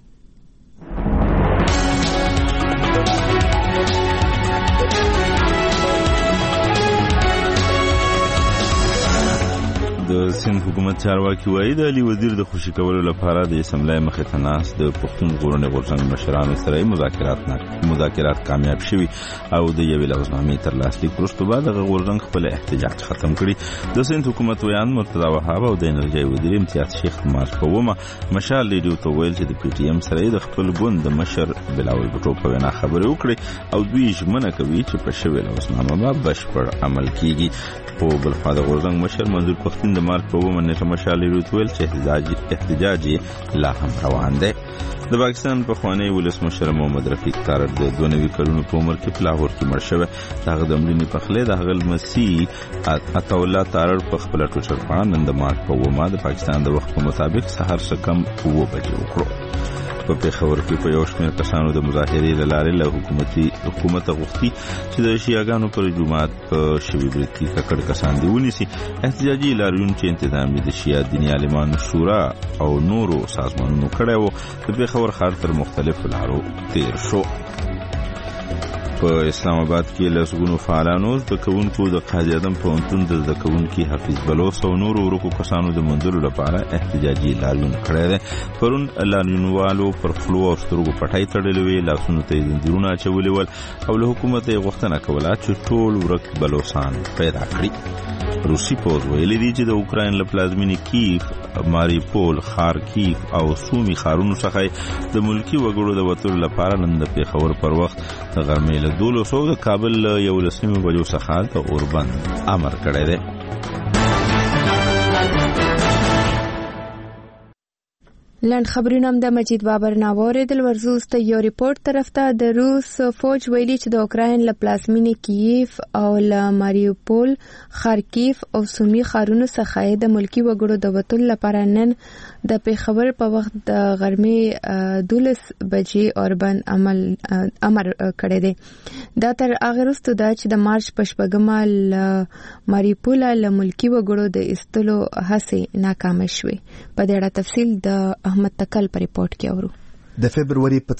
د سند حکومت چارواکي وایي د علي وزیر د خوشي کولو لپاره د اسمبلی مخې ته ناست د پښتون ژغورنې غورځنګ مشرانو سره مذاکرات کامیاب شوي او د یوې لغوزنامې تر لاسلیک وروسته به دغه غورځنګ خپل احتجاج ختم کړي. د سند حکومت ویان مرتضی وهاب او د انرژۍ وزیر امتیاز شیخ د مارچ په 9 مشال ریډیو ته ویل چې د پی ټی ایم سره د خپل ګوند د مشر بلاول بټو په وینا خبرې وکړي او دوی ژمنه کوي چې په شوې لغوزنامه به بشپړ عمل کیږي. په بل خوا د غورځنګ مشر منظور پښتون د مارچ په 9 نیټه مشال ریډیو ته ویل چې احتجاج لا هم روان دی. د پاکستان پخوانی ولسمشر محمد رفیق تارړ د 92 کلونو په عمر کې په لاهور کې مړ شوی. دغه د مړینې پخلی د هغه لمسي عطاالله تارړ په خپله ټویټر باندې نن د مارچ په 9 د پاکستان د وخت په مطابق سهار څه کم 9 بجې وکړو. په پیښور کې په یو شمېر کسانو د مظاهرې له لارې له حکومت غوښتي چې د شیعاګانو پر جومات په شوي برید کې ککړ کسان دې ونیسي. احتجاجي لاریون چې انتظام د شیعه دیني عالمانو شورا او نورو سازمانونو کړی و د پیښور ښار تر مختلفو لارو تیر شو. په اسلام آباد کې لسګونو فعالانو د کوونکو د قاضي اعظم پوهنتون د زده کوونکي حفیظ بلوڅ او نورو ورکو کسانو د موندلو لپاره احتجاجي لاریون کړی دی. پرون لاریونوالو پر خولو او سترګو پټۍ تړلې وې، لاسونو ته یې زنځیرونه اچولي ول او له حکومته یې غوښتنه کوله چې ټول ورک بلوڅان پیدا کړي. روسي پوځ ویلي دي چې د اوکراین له پلازمینې کیف، ماریپول، خارکیف او سومي ښارونو څخه د ملکي وګړو د وتلو لپاره نن د پیښور پر وخت د غرمې له 12 د کابل له 11 بجو څخه د اوربند امر کړی دی. لنډ خبرونه هم د مجید بابر ناوریدل. ورزوسته یو ریپورت طرف ته د روس فوج ویلي چې د اوکراین له پلازمینې کیف او له ماریوپول، خارکیف او سومي ښارونو څخه د ملکي وګړو د وتلو لپاره نن د پیښور په وخت د غرمې 12 بجې اوربند امر کړی دی. دا تر هغه وروسته ده چې د مارچ په 8 له ماریوپول له ملکي وګړو د ایستلو هڅې ناکامه شوې. په دې اړه تفصیل د احمد تکل په ریپورت کې اورو. د فبرवरी په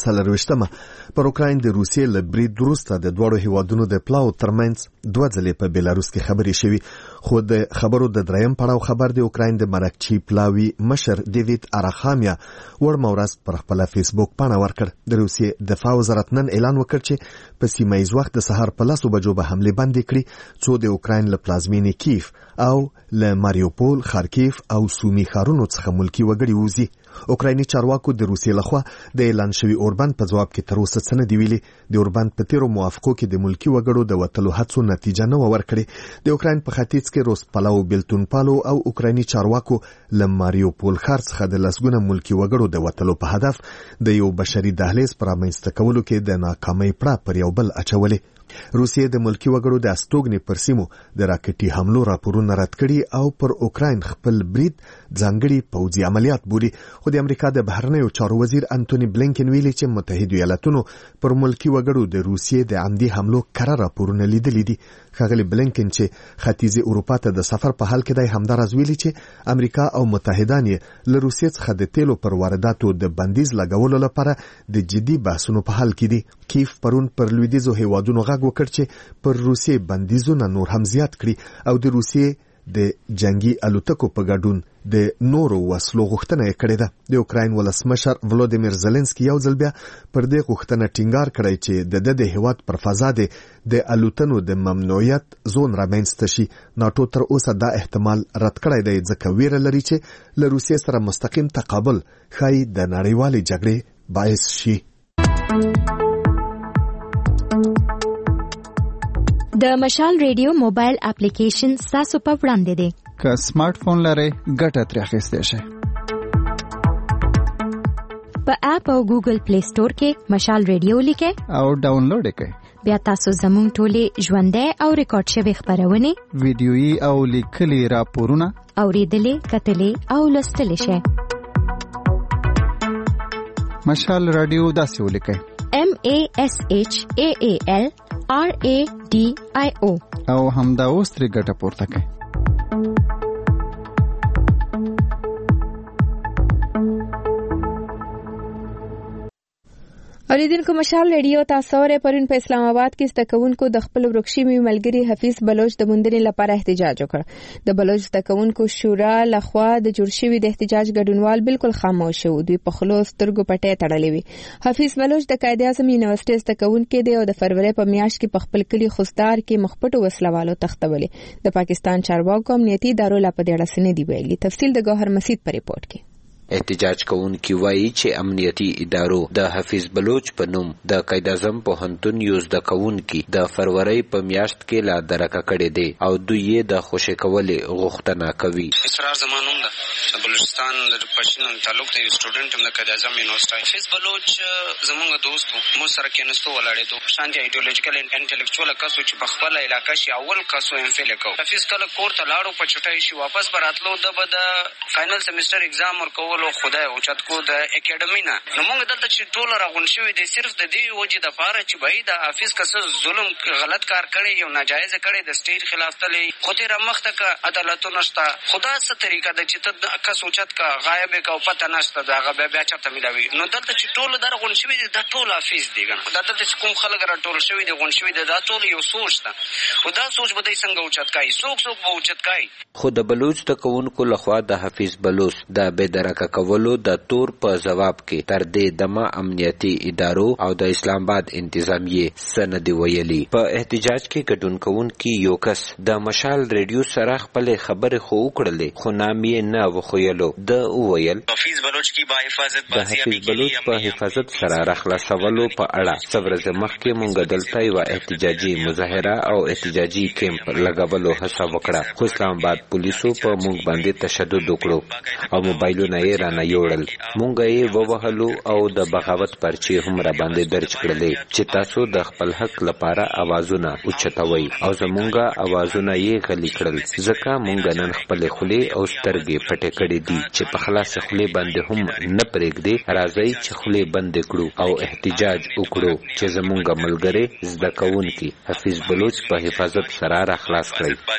24 پر اوکراین د روسیې له برید وروسته د دوړو هیوادونو د پلاو ترمنځ 2 ځلې په بیلاروس کې خبرې شوي، خو د خبرو د دریم پړاو خبر د اوکراین د مرکچی پلاوی مشر ډیوید اراخامیا ورمورز پر خپل فیسبوک باندې ورکړ. د روسیې دفاع وزارت نن اعلان وکړ چې په سیمه ایز وخت د سهار په 10 بجو به حمله بند کړي څو د اوکراین له پلازمینې کیف او له ماریوپول، خارکیف او سومي ښارونو څخه ملکی وګړي وځي. اوکرایني چارواکو د روسیې لخوا د اعلان شوی اوربند په جواب کې تر اوسه څه نه دی ویلي. د اوربند په تیرو موافقو کې د ملکی وګړو د وتلو هڅو نتیجه نه ورکړي. د اوکراین په ختیځ کې روس پلاو، بیلتون پالو او اوکرایني چارواکو له ماریوپول ښار څخه د لسګونه ملکی وګړو د وتلو په هدف د یو بشري دهلیز پر رامنځته کولو کې د ناکامۍ پړه پر یو بل اچولې. روسیې د ملکی وګړو د استوګنې پر سیمو د راکټي حملو راپورونه رد کړي او پر اوکراین خپل برید ځانګړي پوځي عملیات بولي. خو د امریکا د بهرنیو چارو وزیر انټونی بلینکن ویلي چې متحده ایالاتونو پر ملکی وګړو د روسیې د عمدي حملو کره راپورونه لیدلي دي. ښاغلي بلینکن چې ختیځي اروپا ته د سفر په حال کې دی همدارز ویلي چې امریکا او متحدان یې له روسیې څخه د تیلو پر وارداتو د بندیز لګولو لپاره د جدي بحثونو په حال کې دي. کیف پرون پر لویدیځو هیوادونو غږ وکړ چې پر روسیې بندیزونه نور هم زیات کړي او د روسیې د جنگي الوتکو په ګډون د نورو وسلو غوښتنه یې کړې ده. د اوکراین ولسمشر ولودیمیر زيلنسکي یو ځل بیا پر دې غوښتنه ټینګار کړی چې د هیواد پر فضا د الوتنو د ممنوعیت زون رامنځته شي. ناتو تر اوسه دا احتمال رد کړی دی ځکه ویره لري چې له روسیې سره مستقیم تقابل ښایي د نړیوالې جګړې باعث شي. د مشال ریډیو موبایل اپلیکیشن تاسو په وړاندې دی. که سمارټ فون لرئ ګټه ترې اخیستی شئ. په اپ او ګوګل پلی سٹور کې مشال ریډیو لیکئ او ډاونلوډ کړئ. بیا تاسو زموږ ټولې ژوندۍ او ریکارډ شوي خپرونې، ویډیويي او لیکلي راپورونه اوریدلې، کتلې او لوستلی شئ. مشال رادیو داسې ولیکئ: MASHAAL RADIO او همدا اوس ترې ګټه پورته کړئ. اوریدونکو مشال ریډیو تاسو ورې پرون په اسلام آباد کې زده کوونکو د خپل ورکشمي ملګری حفیظ بلوچ د موندنې لپاره احتجاج وکړ. د بلوچ زده کوونکو شورا لخوا د جوړ شوي د احتجاج ګډونوال بالکل خاموش شو. دوی په خلو سترګو پټې تړلې وي. حفیظ بلوچ د قائد اعظم یونیورسيټي زده کوونکی دی او د فروری په میاشت کې په خپل کلی خوستار کې مخپټو وسلوالو تختولې. د پاکستان چارواکو امنیتي ادارو لا په دې اړه څه نه دی ویلي. تفصیل د ګوهر مسید په ریپورت کې. احتجاج کوونکي وایي چې امنیتي ادارو د حفیظ بلوچ په نوم د قائد اعظم پوهنتون یو زده کوونکي د فروری په میاشت کې لا درکه کړې دي او دوی یې د خوشی کولې غوښتنه کوي. اسرار زمانوم ده د بلوچستان د پښتون تعلق ته یو سټوډنټ هم د قائد اعظم یونیورسيټي. حفیظ بلوچ زموږ دوست مو سره کېنستو ولاړېدو شانتي ایډیولوژیکل انټلیکچوال کاسو چې په خپل علاقې شي اول کاسو ام فیل کو. حفیظ کله کور ته لاړو په چټای شي واپس براتلو د فائنل سیمستر ایگزام ورکول خدای او چت کو د اکیډمی نه. نو موږ دلته چې ټول راغون شوی دي صرف د دې وجې د پاره چې بهي د حافظ کس ظلم غلط کار کړي یو ناجایز کړي د سټیټ خلاف تلې خو تیر مخته کا عدالت نشته. خدا څه طریقه د چې د کا سوچت کا غایب کا پته نشته دا غو بیا چرته ملاوي. نو دلته چې ټول درغون شوی دي د ټول حافظ دي ګن دلته چې کوم خلک را ټول شوی دي غون شوی دي دا ټول یو سوچ ده. خدا سوچ بده څنګه اوچت کای څوک به اوچت کای. خو د بلوچ د کوونکو لخوا د حفیظ بلوچ د بېدرکه کولو د تور په جواب کې تر دې دمه امنیتي ادارو او د اسلام آباد انتظامیه سند ویلي. په احتجاج کې ګډون کوونکي یو کس د مشال ریډیو سره خپل خبره خو وکړلې خو نام یې نه وخویلو. د ویل حفیظ بلوچ کی با حفاظت د حفیظ بلوچ په حفاظت سره راخلاصولو په اړه څورځ مخکې مونږ دلته یو احتجاجي مظاهره او احتجاجي کیمپ لګولو هڅه وکړه خو اسلام آباد پولیسو په مونږ باندې تشدد وکړو او موبایلونه یې رانه یوړل. مونږ یې ووهلو او د بغاوت پرچې هم را باندې درج کړلې چې تاسو د خپل حق لپاره اوازونه اوچتوي او زمونږ اوازونه یې غلي کړل ځکه مونږ نن خپل خولې او سترګې پټې کړې دي چې په خلاص خولې باندې هم نه پرېږدي. راځي چې خولې بندې کړو او احتجاج وکړو چې زمونږ ملګری زده کوونکي حفیظ بلوچ په حفاظت سره را خلاص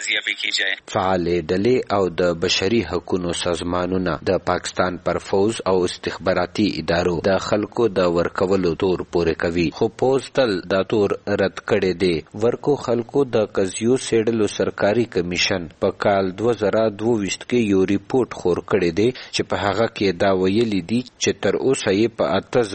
کړي. فعال ډلې او د بشري حقوقو سازمانونه د پاکستان پر فوز او استخباراتي ادارو د خلکو د ورکولو تور پورې کوي خو پوز تل دا تور رد کړي دي. ورکو خلکو د قضیو سیډلو سرکاري کمیشن په کال 2022 کې یو ریپورت خور کړی دی چې په هغه کې دا ویلي دي چې تر اوسه یې په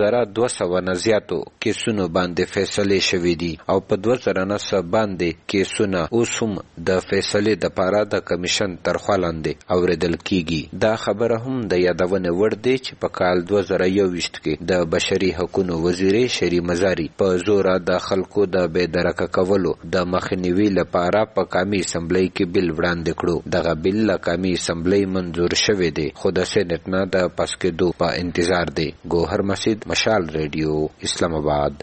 8200 نه زیاتو کیسونو باندې فیصله شوې دي او په 2009 باندې کیسونه اوس هم د فیصله د پاره د کمیشن تر خوا لاندې اوریدل کیږي. دا خبره هم د یادونه ور دی چې په کال 2021 کې د بشري حقوقو وزیر شری مزاری په زور د خلکو د بېدرکه کولو د مخنیوي لپاره په قومي اسمبلی کې بل وړاندې کړو. دغه بل له قومي اسمبلی منظور شوی دی خو د سېنات نه د پاس کېدو په انتظار دی. ګوهر مسید، مشال ریډیو، اسلام آباد.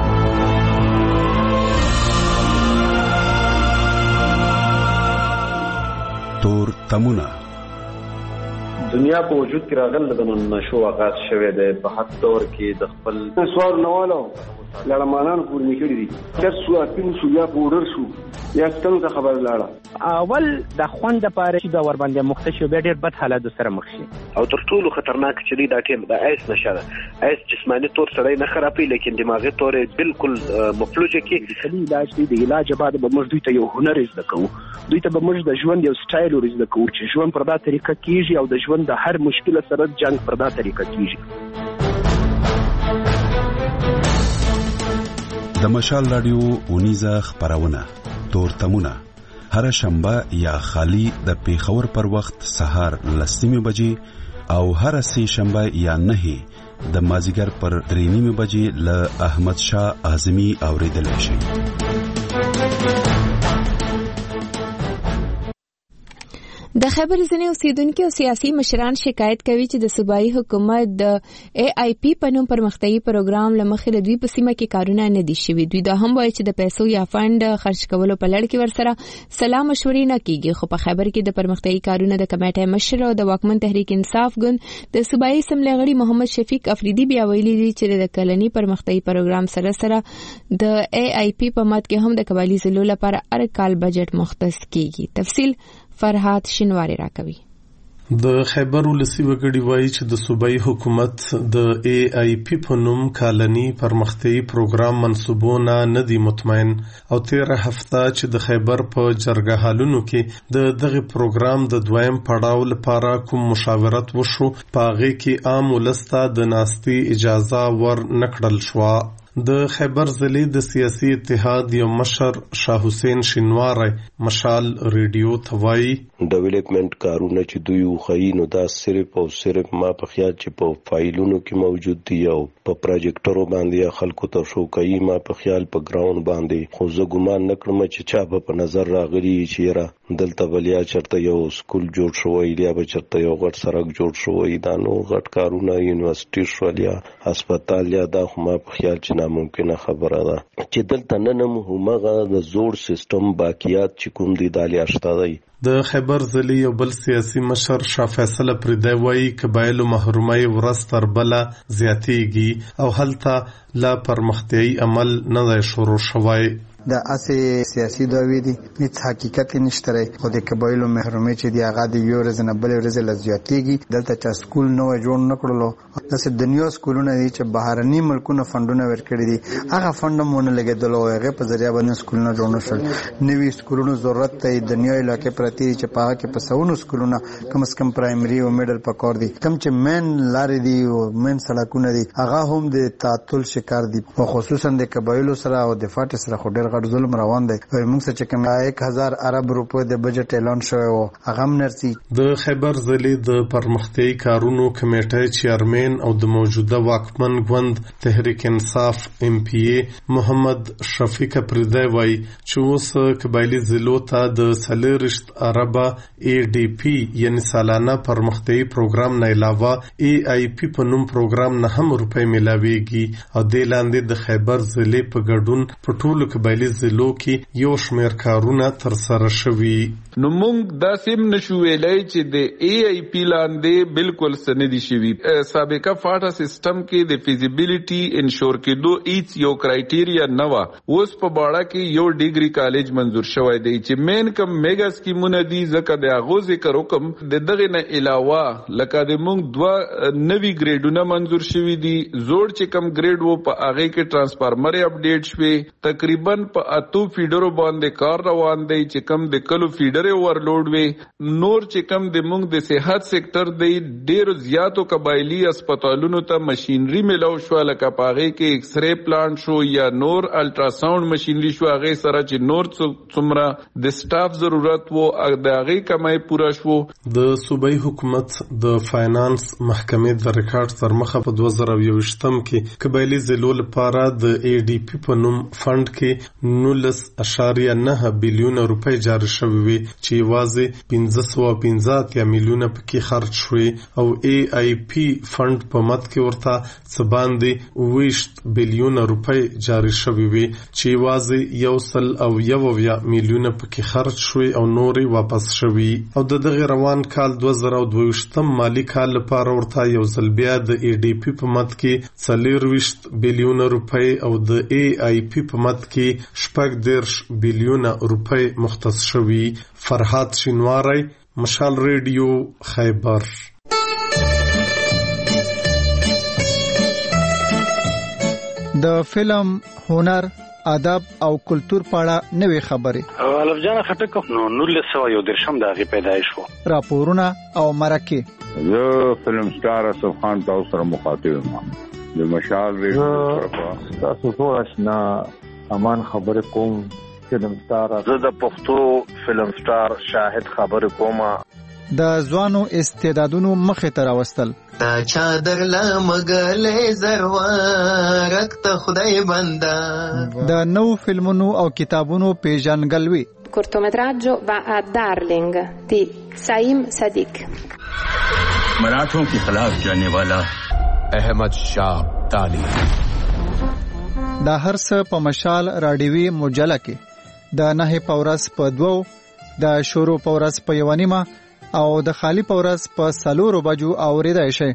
تور تمونه دنیا په وجود کې راغله د نشو آغاز شوه د په حد دور کې د خپل سوال نوالو لړمانان پورې کړی دي چې سو اپین سو یا پورر شو یا ستونزه ته خبر لاړه اول د خوند لپاره چې د ور باندې مختشو به ډېر بد حالات سره مخ شي او تر ټولو خطرناک چې دی دا ټیم د ایس نشه ده ایس جسمانی طور سره نه خرابوي لیکن دماغي طور بالکل مفلوجه کې علاج دی د علاج بعد به موږ دوی ته یو هنر زده کوو دوی ته به موږ د ژوند یو سټایل ورزده کوو چې ژوند پر دا طریقه کیږي او د ژوند د هر مشکل سره جنگ پر دا طریقه کیږي د مشال رادیو اونیزه خبرونه تورتمونه هر شنبه یا خالی د پیښور پر وخت سهار 10:00 بجې او هر سه شنبه یا 9 د مازیګر پر 3:30 بجې له احمد شاه اعظمي اوریدل شي. د خیبر ځینې اوسیدونکو او سیاسي مشران شکایت کوي چې د صوبایي حکومت د AIP په نوم پرمختیایي پروګرام لمخې د دوی په سیمه کې کارونه نه دي شوي. دوی دا هم وایي چې د پیسو یا فند خرج کولو په لړ کې ورسره سلا مشورې نه کیږي. خو په خیبر کې د پرمختیایي کارونه د کمیټې مشر او د واکمن تحریک انصاف ګوند د صوبایي اسمبلی غړي محمد شفیق افریدي بیا ویلي دي چې د کلنی پرمختیایي پروګرام سره د AIP په مد کې هم د قبایلی ضلعو لپاره هر کال بجټ مختص کیږي. تفصیل فرحات شینواری راکوي. د خیبر ولسی وګړي وایي چې د صوبایي حکومت د AIP په نوم کالنی پرمختیایي پروګرام منسوبونه نه دي مطمئن او 13 هفته چې د خیبر په جرګه حالونو کې د دغه پروګرام د دویم پړاو لپاره کوم مشاورت وشو پاغه کې عام ولسته د ناستي اجازه ور نکړل شو. د خیبر ضلع د سیاسي اتحاد یو مشر شاه حسین شینواری مشال ریډیو توای ډیولپمنٹ کارونه چې دوی وخی نو دا صرف او صرف ما په خیال چې په فایلونو کې موجود دي او په پروجیکټرو باندې خلکو ته شو کوي ما په خیال په ګراوند باندې خو زه ګمان نکړم چې چا په نظر راغلی چې را دلته بلیا چرته یو سکول جوړ شوی یا به چرته یو غټ سړک جوړ شوی دا نو غټ کارونه یونیورسيټي شولیا هسپتال یا دا خو ما په خیال چې ممکنه خبره ده چې دلته نن همغه د زوړ سیستم باقیات چې کوم دي دالي اشته دی. د خیبر ضلع یو بل سیاسي مشر شاه فیصل پردی وایي قبایلو محرومي ورځ تر بله زیاتېږي او هلته لا پرمختیایي عمل نه دی شروع شوی. د اسې سیاسي دعوی دي هیڅ حقیقت نشته خو د قبایلو محرومي چې دی هغه د یو ورځ نه بل ورځ لزیاتېږي. دلته چې سکول نو جوړ نکړلو داسې دنیا سکولونه دي چې بهرني ملکونو فندونه ورکړي دي هغه فند مونږ لګیدل او هغه په ذریعہ باندې سکولونه جوړ نشول. نوي سکولونو ضرورت ته دنیا علاقې پرتی چې پاګه کې په سونو سکولونه کم از کم پرایمري او میډل پکور دي کم چې مین لارې دي او مین سړکونه دي هغه هم د تعطل شکار دي او خصوصا د قبایلو سره او د فاټ سره خو ډېر غټ ظلم روان دی. موږ څه چې کوم 1000 ارب روپے د بجټ اعلان شوی او هغه نرسي. د خیبر ضلع د پرمختیایي کارونو کمیټې چیرمن او د موجوده واکمن ګوند تحریک انصاف MPA محمد شفیق پردی وایي چې اوس قبایلی ضلعو ته د 40 اربه ADP یعنی سالانه پرمختیایي پروګرام نه علاوه AIP په نوم پروګرام نه هم روپے ملاويږي او د لاندې د خیبر ضلع په ګډون په ټولو قبایلی ضلعو کې یو شمېر کارونه تر سره شوي. نو موږ دا سیم نشو ویلای چې د AIP لاندې بالکل سندي شوی. سابقه فاټا سیستم کې د فیزیبিলিټي انشور کېدو هیڅ یو کرایټیریا نه و. اوس په باړه کې یو ډیګري کالج منزور شوی دی چې مین کم میگا سکیمونه دي ځکه د هغه ذکر وکم د دغه نه علاوه لکه د موږ دوه نوي ګریډونه منزور شوی دي. زوړ چې کم ګریډ وو په هغه کې ترانسفارمر اپډیټ شوی تقریبا په اتو فیډرو باندې کار روان دی چې کم د کلو فیډر ورلوډ وي. نور چې کم د موږ د صحت سېکټر دی ډېر زیاتو قبایلی اسپیټالونو ته ماشينري ملو شو لکه پاغه کې ایکس ری پلانټ شو یا نور الټراساوند ماشينري شو هغه سره چې نور څومره د سټاف ضرورت وو د هغه کمای پورا شو. د صوبایي حکومت د فاینانس محکمې د ریکارډ تر مخه په 2021 کې قبایلی ضلعو لپاره د ADP په نوم فند کې 19.9 بلیون روپۍ جاری شوي وي چې یوازې 515 میلیونه پکې خرج شوي او AIP فند په مد کې ورته څه باندې 20 بلیون روپۍ جاری شوي وي چې یوازې 1.1 میلیونه پکې خرج شوي او نورې واپس شوي او د دغه روان کال 2022 مالی کال لپاره ورته یو ځل بیا د ADP په مد کې 40 بلیون روپۍ او د AIP په مد کې 14 بلیونه روپۍ مختص شوي. فرهاد شینواری، مشال ریډیو، خیبر. د فلم، هنر، ادب او کلچر په اړه نوې خبرې. الف جان خټک نو 1913 د هغې پیدایش و. راپورونه او مرکې. زه فلم سټار اسف خان تاسو سره مخاطب یم. د مشال ریډیو تاسو ټول آشنا امان خبرې کوم. فلم سټار زه د پښتو فلم سټار شاهد خبرې کوم. د ځوانو استعدادونو مخې ته راوستل. تا چادر لمګلې زروارک ته خدای بندا. د نو فلمونو او کتابونو پیژنګلوي. cortometraggio va a Darling di Saim Sadiq. मराठों के खिलाफ जाने वाला अहमद शाह ताली. دا هر څه په مشال راډیوي مجله کې د 9 پورس په 2 د شروع پورس په 1 او د خالی پورس په 4 بجو اوریدای شي.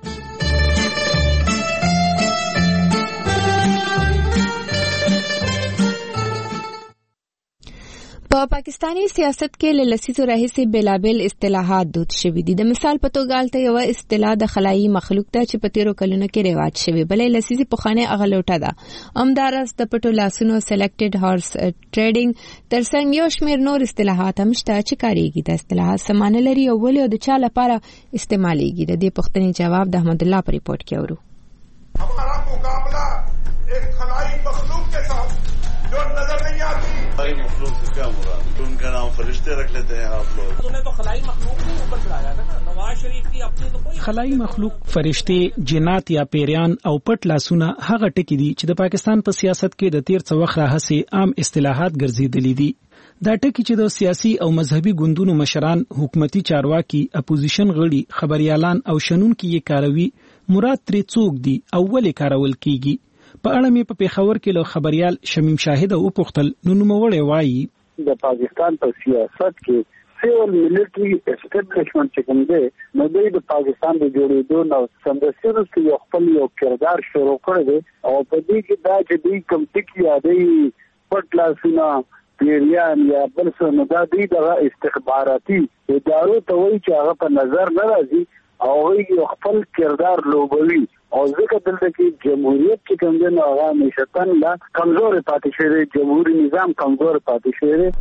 په پاکستانی سیاست کې له لسیزو راهیسې بېلابېل اصطلاحات دود شوي دي. د مثال په توګه هلته یوه اصطلاح د خلایي مخلوق ده چې په تیرو کلونو کې رواج شوې، بلې لسیزې پخوانۍ هغه لوټه ده. همداراز د پټو لاسونو سلیکټډ هارس ټریډینګ ترڅنګ یو شمېر نور اصطلاحات هم شته چې کارېږي. دا اصطلاحات څه معنی لري او ولې او د چا لپاره استعمالېږي؟ د دې پوښتنې جواب د احمد الله په ریپورټ کې اورو. हमारा मुकाबला एक खलाई मखलूक के साथ जो नजर नहीं आती. खलाई मखलूक से क्या मुराद? तो उनका नाम फरिश्ते रख लेते हैं आप लोग. तूने तो खलाई मखलूक के ऊपर चढ़ाया था ना. नवाज शरीफ की अपनी तो कोई خلایي مخلوق، فرشته، جنات یا پیریان او پټ لاسونه هغه ټکي دي چې د پاکستان په سیاست کې د تیر څه وخت راهسې عام اصطلاحات ګرځېدلي دي. دا ټکي چې د سیاسي او مذهبي ګوندونو مشران، حکومتي چارواکي، اپوزیشن غړي، خبريالان او شنونکي یې کاروي، مراد ترې څوک دي او ولې کارول کیږي؟ په اړه مې په پیښور کې له خبريال شمیم شاهد او پختل نو نوموړی وایي د پاکستان په سیاست کې سیول ملټری اسټابلیشمنت چې کوم دی نو د پاکستان د جوړېدو نو سمدستي کې یو خپل یو کردار شروع کړی دی او په دې کې دا چې دوی کوم ټکی یادې پټ لاسونه پیریان یا بل څه نو دا دوی د استخباراتي ادارو ته وایي چې هغه په نظر نه راځي او یو خپل کردار لوبوي او ځکه دلته کې جمهوریت چې کوم دی نو هغه نشتن لا کمزور پاتې شوی، جمهوریت نظام کمزور پاتې شوی.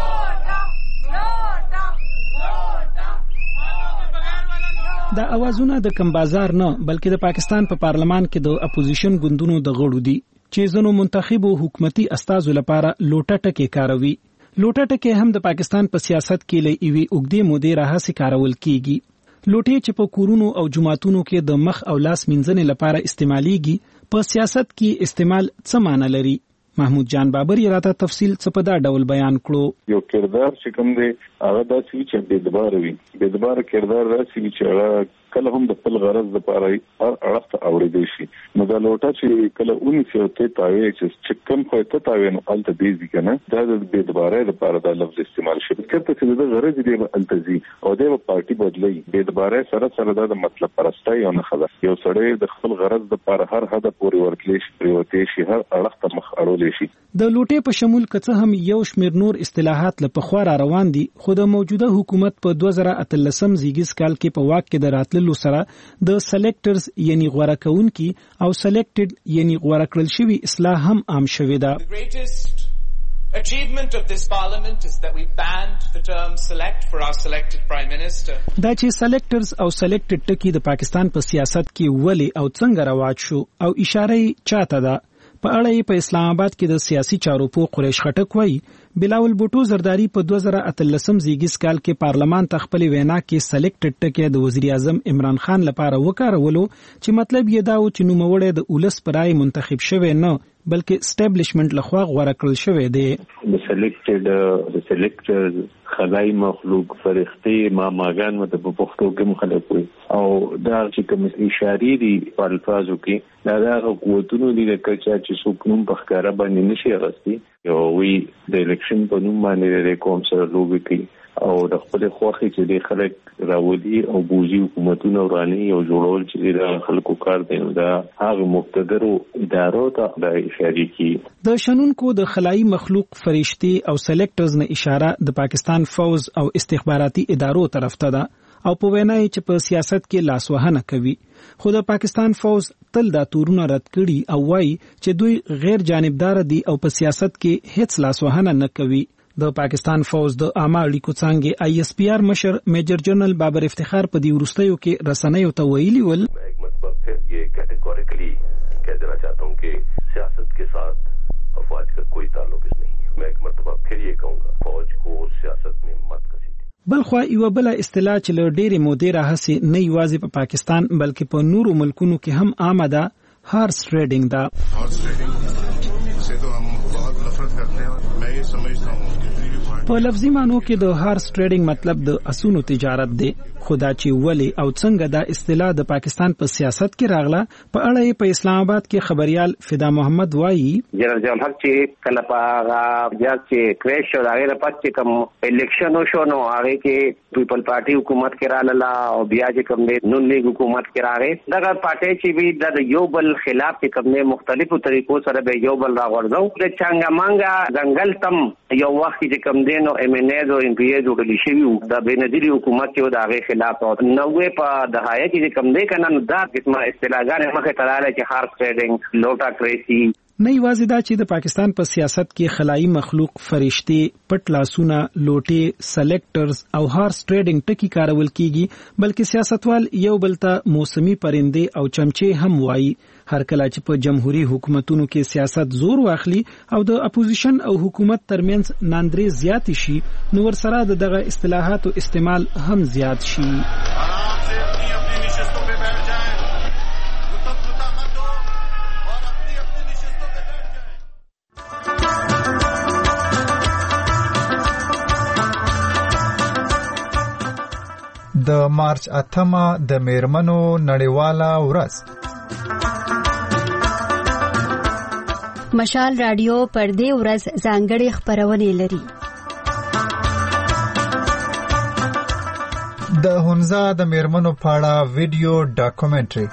دا اوازونه د کم بازار نه بلکې د پاکستان په پارلمان کې د اپوزیشن ګوندونو د غړو دي چې زنو منتخبو حکومتي استازو لپاره لوټه ټکی کاروي. لوټه ټکی هم د پاکستان په سیاست کې لېوي اوګدې مودې راهسې کارول کیږي. لوټې چې په کورونو او جماعتونو کې د مخ او لاس مینځنې لپاره استعماليږي، په سیاست کې استعمال څه معنی لري؟ محمود جان بابر یې راته تفصیل څه په دا ډول بیان کړو. یو کردار چې کوم دی هغه داسې وي چې بېدبار وي. بېدبار کردار داسې وي چې هغه کله هم د خپل غرض لپاره هر اړخ ته اورېدی شي. نو دا لوټه چې کله ونیسي او ته تاوې چې کوم خو ته تاوې نو هلته دی ځي که نه، دا د بېدبارۍ لپاره دا لفظ استعمال شي. چېرته چې د غرض دی به هلته ځي او دی به پارټي بدلوي. بېدبارۍ سره سره دا د مطلب پرستی یو نښه ده. یو سړی د خپل غرض لپاره هر هدف پورې ورتلی شي، پرېوتی شي، هر اړخ ته مخ اړولی شي. د لوټې په شمول که څه هم یو شمېر نور اصطلاحات له پخوا را روان دي، خو د موجوده حکومت په 2013 زیږیز کال کې په واک کې د راتللو سره د سلیکټرز یعنی غوړه کوونکي او سلیکټډ یعنی غوړه کړل شوی اصطلاح هم عام شوې ده. Achievement of this parliament is that we banned the term select for our selected prime minister. دا چې سلیکټرز او سلیکټډ ټکی د پاکستان په سیاست کې ولې او څنګه رواج شو او اشاره چاته ده؟ په اړه یې په اسلام آباد کې د سیاسي چارو په قریش خټک وایي بلاول بوټو زرداری په 2013 زیږیز کال کې پارلمان ته خپل وینا کې سلیکټډ ټکی د وزیر اعظم عمران خان لپاره وکارولو چې مطلب یې دا و چې نوموړی د اولس پر رای منتخب شوی نه بلکې اسټابلیشمنت لخوا غوړه کړل شوی دی. د سلیکټډ خدای مخلوق فرښتې ماګان مته په پښتو کې مخالف وي او دا چې کوم اشارې دي په الفاظو کې دا هغه قوتونو دي چې څوک نوم په ښکارا باندې نشي راستي یو وی د الیکشن په نوم باندې د کوم سره لوبي کوي او د خپل خوخي چې د خلک راولي او بوجي حکومتونه وراني او جوړول چې د خلکو کار دی دا هغه مقتدرو ادارو ته د اشاره کی د شنونکو د خلایي مخلوق فرشتي او سلیکټرز نه اشاره د پاکستان فوز او استخباراتي ادارو طرف ته ده او په وینا چې په سیاست کې لاسوهنه کوي خو د پاکستان فوز تل دا تورونه رد کړي او وايي چې دوی غیر جانبدار دي او په سیاست کې هیڅ لاسوهنه نه کوي د پاکستان فوز د عامه اړیکو څانګې آی اس پی آر مشر میجر جنرال بابر افتخار په دې وروستیو کې رسنیو ته ویلي ول یہ کیٹیگوریکلی کہہ دینا چاہتا ہوں کہ سیاست کے ساتھ افواج کا کوئی تعلق نہیں ہے میں ایک مرتبہ پھر یہ کہوں گا فوج کو سیاست میں مت بلخوا یو بل اصطلاح چې له ډېرې مودې راهسې نه یوازې په پاکستان بلکې په نورو ملکونو کې هم عامه ده هارس ټریډینګ ده په لفظي معنو کې د هارس ټریډینګ مطلب د اسونو تجارت دی خدا چې ولی او څنګه دا اصطلاح د پاکستان په سیاست کې راغله په اړه یې په اسلام آباد کې خبريال فدا محمد وایي جنرال حق چې کله په بیا چې کریش شو هغه په چې کوم الیکشن شو نو هغه کې پیپل پارټي حکومت کې رااله او بیا چې کوم نون لیگ حکومت کې راغی دغه پارټي چې وی د یو بل خلاف چې کوم مختلفو طریقو سره به یو بل راغورځو د چنګمانګا ځنګل تم یو وخت چې کوم دینو ام ان ای او ام پی ای جوړل شي د بنظیری حکومت کې د هغه خلاف او نوې په دهایه کې کوم دی کنه دا قسمه اصطلاحګان مخه تراله چې هارس ټریډینګ لوټا کریسی نه یوازې دا چې د پاکستان په سیاست کې خلایي مخلوق فرشتي پټ لاسونه لوټي سلیکټرز او هارس ټریډینګ ټکی کارول کیږي بلکې سیاستوال یو بل ته موسمي پرنده او چمچې هم وایي هر کله چې په جمهوریت حکومتونو کې سیاست زور واخلي او د اپوزیشن او حکومت ترمنځ ناندري زیات شي نو ورسره دغه اصطلاحاتو استعمال هم زیات شي د مارچ 8 د میرمنو نړیواله ورځ مشال رادیو پر دې ورځ ځانګړي خبرونه لري د هنزا د میرمنو پاړه ویډیو ډاکومنټري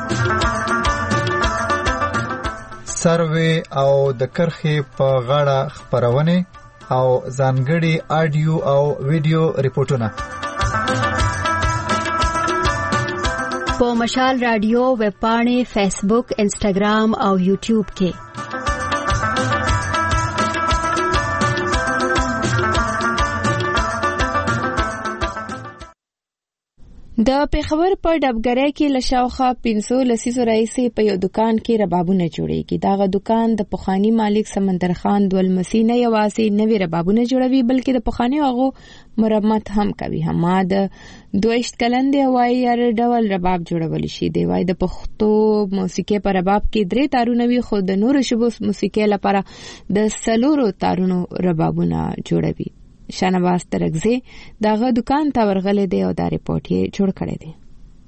سروې او د کرخې په غاړه خبرونه او ځانګړي آډیو او ویډیو ریپورتونه په مشال رادیو ویب پاڼې فیسبوک انسټاګرام او یوټیوب کې د پیښور په ډبګری کې لشاوخه 500 لسیزو راځي په یو دکان کې ربابونه جوړیږي داغه دکان د پخوانی مالک سمندر خان دول مسیح نه یوازې نوې ربابونه جوړوي بلکې د پخوانی هغه مرمت هم کوي هم د 22 کلن دی وای یار ډول رباب جوړول شي دی وای د پښتو موسیقي پر رباب کې 3 تارونه وي خو د نور شبو موسیقي لپاره د سلورو تارونو ربابونه جوړوي شانواز ترغزي داغه دکان ته ورغله دی او دا ریپورت یې جوړ کړی دی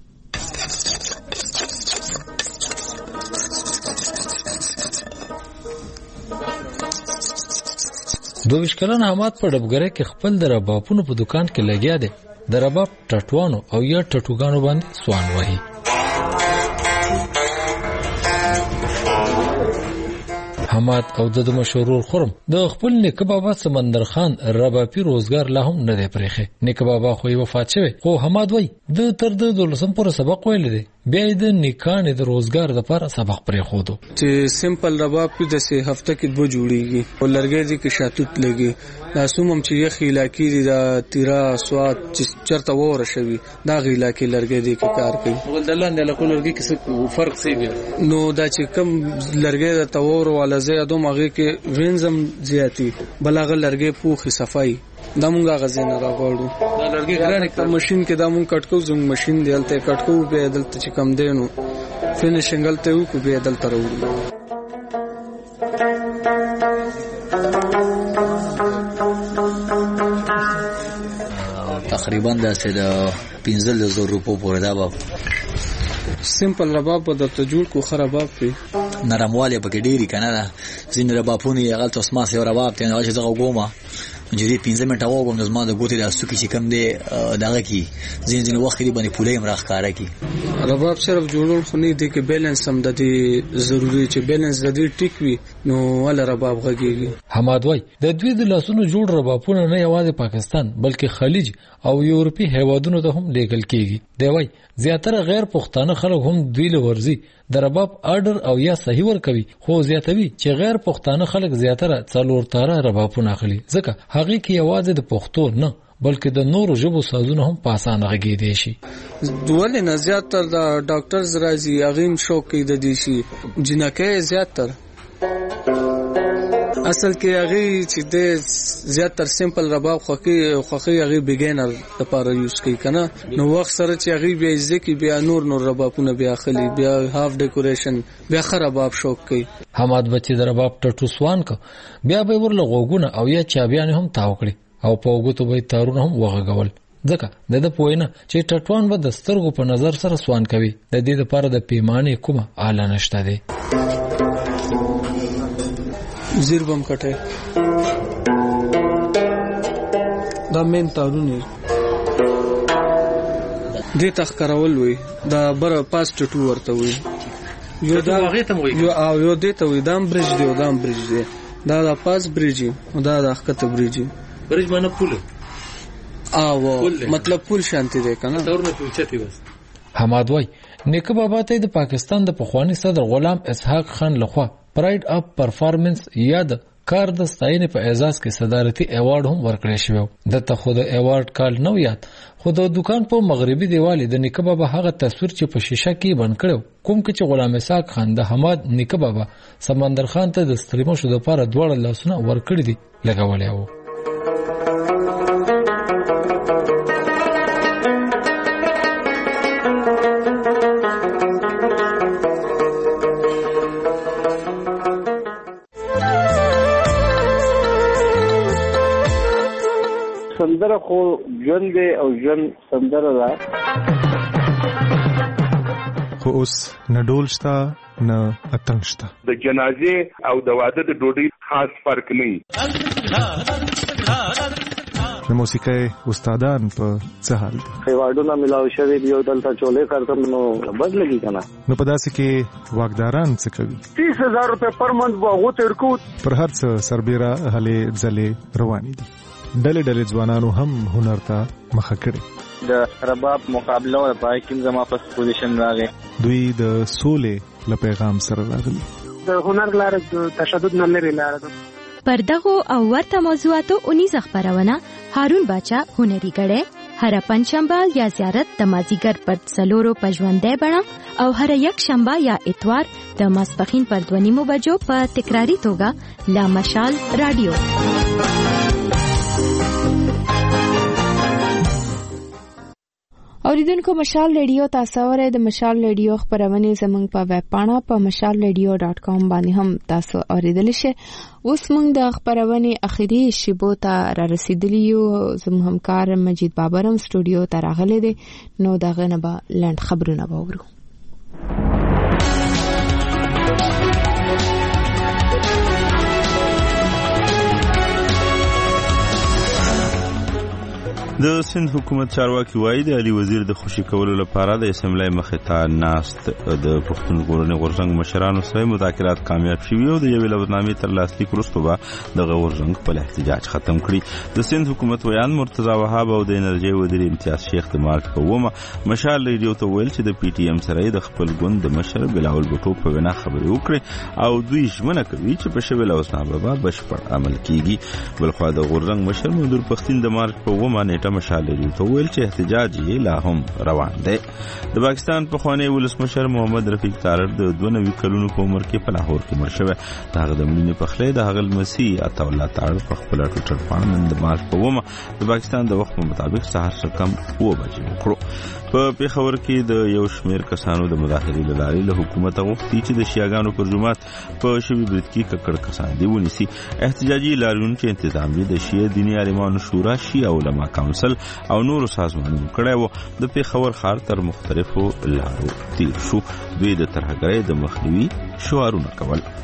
دوه کلن حماد په ډبګره کې خپل د ربابونو په دکان کې لګیا دی د رباب ټټوانو او یا ټټوګانو باندې سوان وهي حماد او د مشهور خرم د خپل نیکه بابا سمندر خان ربابي روزګار لا هم نه دی پرېخه نیکه بابا خو یې وفات شوی خو حماد وای د تر د 12 پورې سبق ویل دی بیا د نیکانې د روزګار لپاره سبق پرې خودو چې سیمپل رباب کې د سه هفته کې دوه جوړیږي او لرګي دي کې شاتوت لګي لاسوم چې یخ علاقې دي د تیرا سواد چې چرته وره شوی دا غی علاقې لرګي دي کې کار کوي ولدلان د لکو لرګي کې فرق سی دی نو دا چې کم لرګي د تور ولا زیادو مغه کې وینزم زیاتی بلغه لرګي پوخي صفای دا مونږه غزنه راغړو دا لرګي ګرانه ماشين کې دا مونږ کټکو زموږ ماشين دی الته کټکو به دلته چې کم دینو فینیشنګ الته وکړو به دلته راوړو تقریبا د 15,000 روپو پورې دا به سیمپل رباب د تجوړ کو خراباب په نرمواله پکې ډیری کنه ځین ربابونه یغل تاسو ما سره رباب ته نه چې دغه ګومه جری 15 منټه وګم زما د ګوتې د استوکي چې کم دی دغه کی ځین وخت دی باندې پولې مرخ کارا کی رباب صرف جوړول خو نه دی کې بیلانس هم د دې ضروری چې بیلانس د دې ټیک وي نو ول رباب غږیږي. حماد وای د دوی د لاسونو جوړ ربابونه نه یوازې پاکستان بلکې خلیج او یورپی هیوادونو ته هم لیږل کیږي. دی وای زیاتره غیر پښتانه خلک هم دوی له ورزي د رباب آرډر او یا صحیح ور کوي خو زیاتوي چې غیر پښتانه خلک زیاتره څلور تاره ربابونه اخلي ځکه هغه کې یوازې د پښتو نه بلکې د نورو ژبو سازونه هم په اسانه غږیدي شي. ولې نه زیاتره د ډاکټرز راځي اغیم شوق کې د دې شي جنکه زیاتره اصل کې هغه چې د زیاتره سیمپل رباب خوخي هغه بیګینر لپاره یوز کوي کنه نو وخت سره چې هغه بیا ځکه بیا نور ربابونه بیا خلی بیا هاف ډیکوریشن بیا خراباب شوق کوي. حماد بچي د رباب ټټو سوان کو بیا به ورله غوګونه او یا چابيان هم تاو کړی او په وګتو به تارونه هم وغږول ځکه د پوینه چې ټټوان به د سترګو په نظر سره سوان کوي د دې لپاره د پیمانه کومه اعلی نشته دی. زیر بم کټه دا مين تارونه دې تخکرول وي دا بر پاس ټټو ورته وي یو دا هغه ته وي یو دې ته وي دام برج دی دام برج دی دا پاس برج او دا حقته برج برج معنی پول او مطلب پول شانتی دی کنه تورنه پوچتی وس. حماد وای نیکه بابا ته د پاکستان د پخوانی صدر غلام اسحاق خان لخوا پرایډ اف پرفارمنس یا د کار د ستاینې په اعزاز کې صدارتي ایوارډ هم ورکړی شو. دته خو د ایوارډ کال نو یاد خو د دکان په مغربي دیوال د نیکه بابا هغه تصویر چې په شیشه کې بند کړو کوم چې غلام اسحاق خان د حماد نیکه بابا سمندر خان ته د ستلیمو شو د لپاره دوړ لاسونه ورکړي دي لګولې وو. سندره خو ژوند دی او ژوند سندره ده خو اوس نه ډول شته نه اتڼ شته د جنازې او د واده د ډوډۍ خاص فرق نه د موسیقۍ استادان په څه حال دي ایوارډونه ملاوي شوی دی او دلته چولې کارتم نو بد لګي کنه نو په داسې کې واګداران څه کوي 30000 روپے پر منث واغو تر کو پر هر څه سربېره هلې ځلې روانې دي ډلې ځوانانو هم هنر ته مخه کړي د رباب مقابله او پای کې زما په پوزیشن راغی دوی د سولې له پیغام سره راغلي د هنر لاره د تشدد نه لري لاره پر دغه او ورته موضوعاتو 19 خبرونه هارون باچا هنري غړې هر پنځشنبه یا زیارت د مازیګر پر څلورو پژوندې بڼه او هر یک شنبه یا اتوار د ماسپخین پر 2:30 بجو په تکراری توګه لا مشال رادیو. اوریدونکو مشال ریډیو تاسو اورئ د مشال ریډیو خبرونه زموږ په ویب پاڼه په mashalradio.com باندې هم تاسو اوریدل شئ. اوس موږ د خبرونه اخیری شیبو ته را رسیدلی یو زموږ همکار مجید بابرم سټوډیو ته راغلی دی نو دغه نه به لند خبرونه وورو. د سند حکومت چارواکي وایي د علي وزیر د خوشي کولو لپاره د اسمبلی مخې ته ناست د پښتون ګورنۍ غورځنګ مشرانو سره مذاکرات کامیاب شوي او د یوې لوزنامې تر لاسلیک وروسته به دغه غورځنګ خپل احتجاج ختم کړي. د سند حکومت ویان مرتضی وهاب او د انرژۍ وزیر امتیاز شیخ د مارچ په 9 مشال ریډیو ته ویل چې د پی ټی ایم سره د خپل ګوند د مشر بلاول بوټو په وینا خبرې وکړي او دوی ژمنه کوي چې په شوی لوزنامه به بشپړ عمل کیږي. بلخوا د غورځنګ مشر مندور پښتين د مارچ په 9 مشال ریډیو ته ویل چې احتجاج یې لا هم روان دی. د پاکستان پخوانی ولسمشر محمد رفیق تارړ د 92 کلونو په عمر کې په لاهور کې مړ شوی. هغه د ملي پخلی د هغه مسیح عطا الله تارړ په خپل ټوټر باندې د مارچ په 9 د پاکستان د وخت مطابق سهار کم 2 بجې وکړو. په پیښور کې د یو شمېر کسانو د مظاهرې لارې له حکومت غوښتي چې د شیعاګانو پر جماعت په شوی برید کې ککړ کسان دی ونیسي. احتجاجي لاریون چې تنظیم د شیعه دیني عالمانو شورا شیعه علما کونسل او نورو سازمانونو کړی و د پیښور ښار تر مختلفو لارو تیر شو. دوی د ترهګرۍ د مخنیوي شعارونه کول.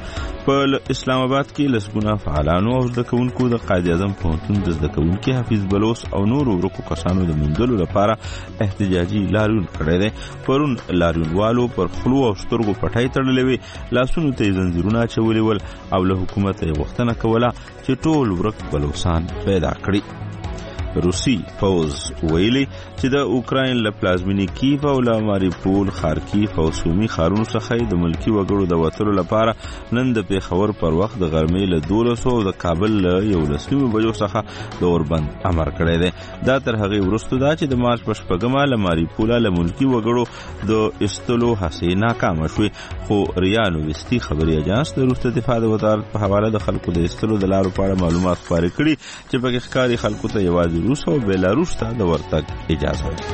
په اسلام آباد کې لسګونه فعالانو او زده کوونکو د قائد اعظم پوهنتون د زده کوونکي حفیظ بلوچ او نورو ورکو کسانو د موندلو لپاره احتجاجي لاریون کړی دی. پرون لاریونوالو پر خلو او سترګو پټۍ تړلې وې، لاسونو ته یې زنځیرونه اچولي ول او له حکومته یې غوښتنه کوله چې ټول ورک بلوچان پیدا کړي. روسي پوز ویلي چې د اوکراین له پلازمینې کیف او له ماریپول، خارکیف او سومي ښارونو څخه د ملکي وګړو د وتلو لپاره نن د پیښور پر وخت د غرمې له 12 او د کابل له 11 بجو څخه د اوربند امر کړی دی. دا تر هغې وروسته ده چې د مارچ په 8 له ماریپوله له ملکي وګړو د ایستلو هڅې ناکامه شوې، خو ریا نووستي خبري اجانس د روسیې دفاع د وزارت په حواله د خلکو د ایستلو د لارو په اړه معلومات خپاره کړي چې پکې ښکاري خلکو ته یوازې روس او بیلاروس ته د ورتګ اجازه ده.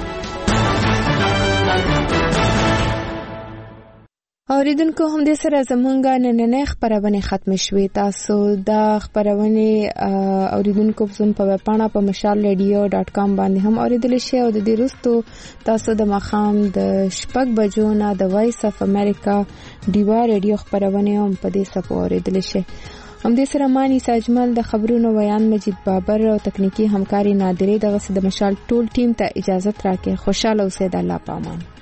اوریدونکو همدې سره زمونږ نننۍ خپرونه ختم شوې. تاسو دا خپرونه اوریدونکو په ویبپاڼه په mashalradio.com باندې هم اوریدلی شئ او د دې وروسته تاسو د ماښام د 6 بجو نه د وایس اف امریکا ډیوا ریډیو خپرونه هم په دې صفحه اوریدلی شئ. همدې سره مانی ساجمل د خبرونو ویان مجید بابر او تکنیکی همکاري نادری دغه د مشال ټول ټیم ته اجازه راکړي. خوشاله اوسئ. د الله پامان.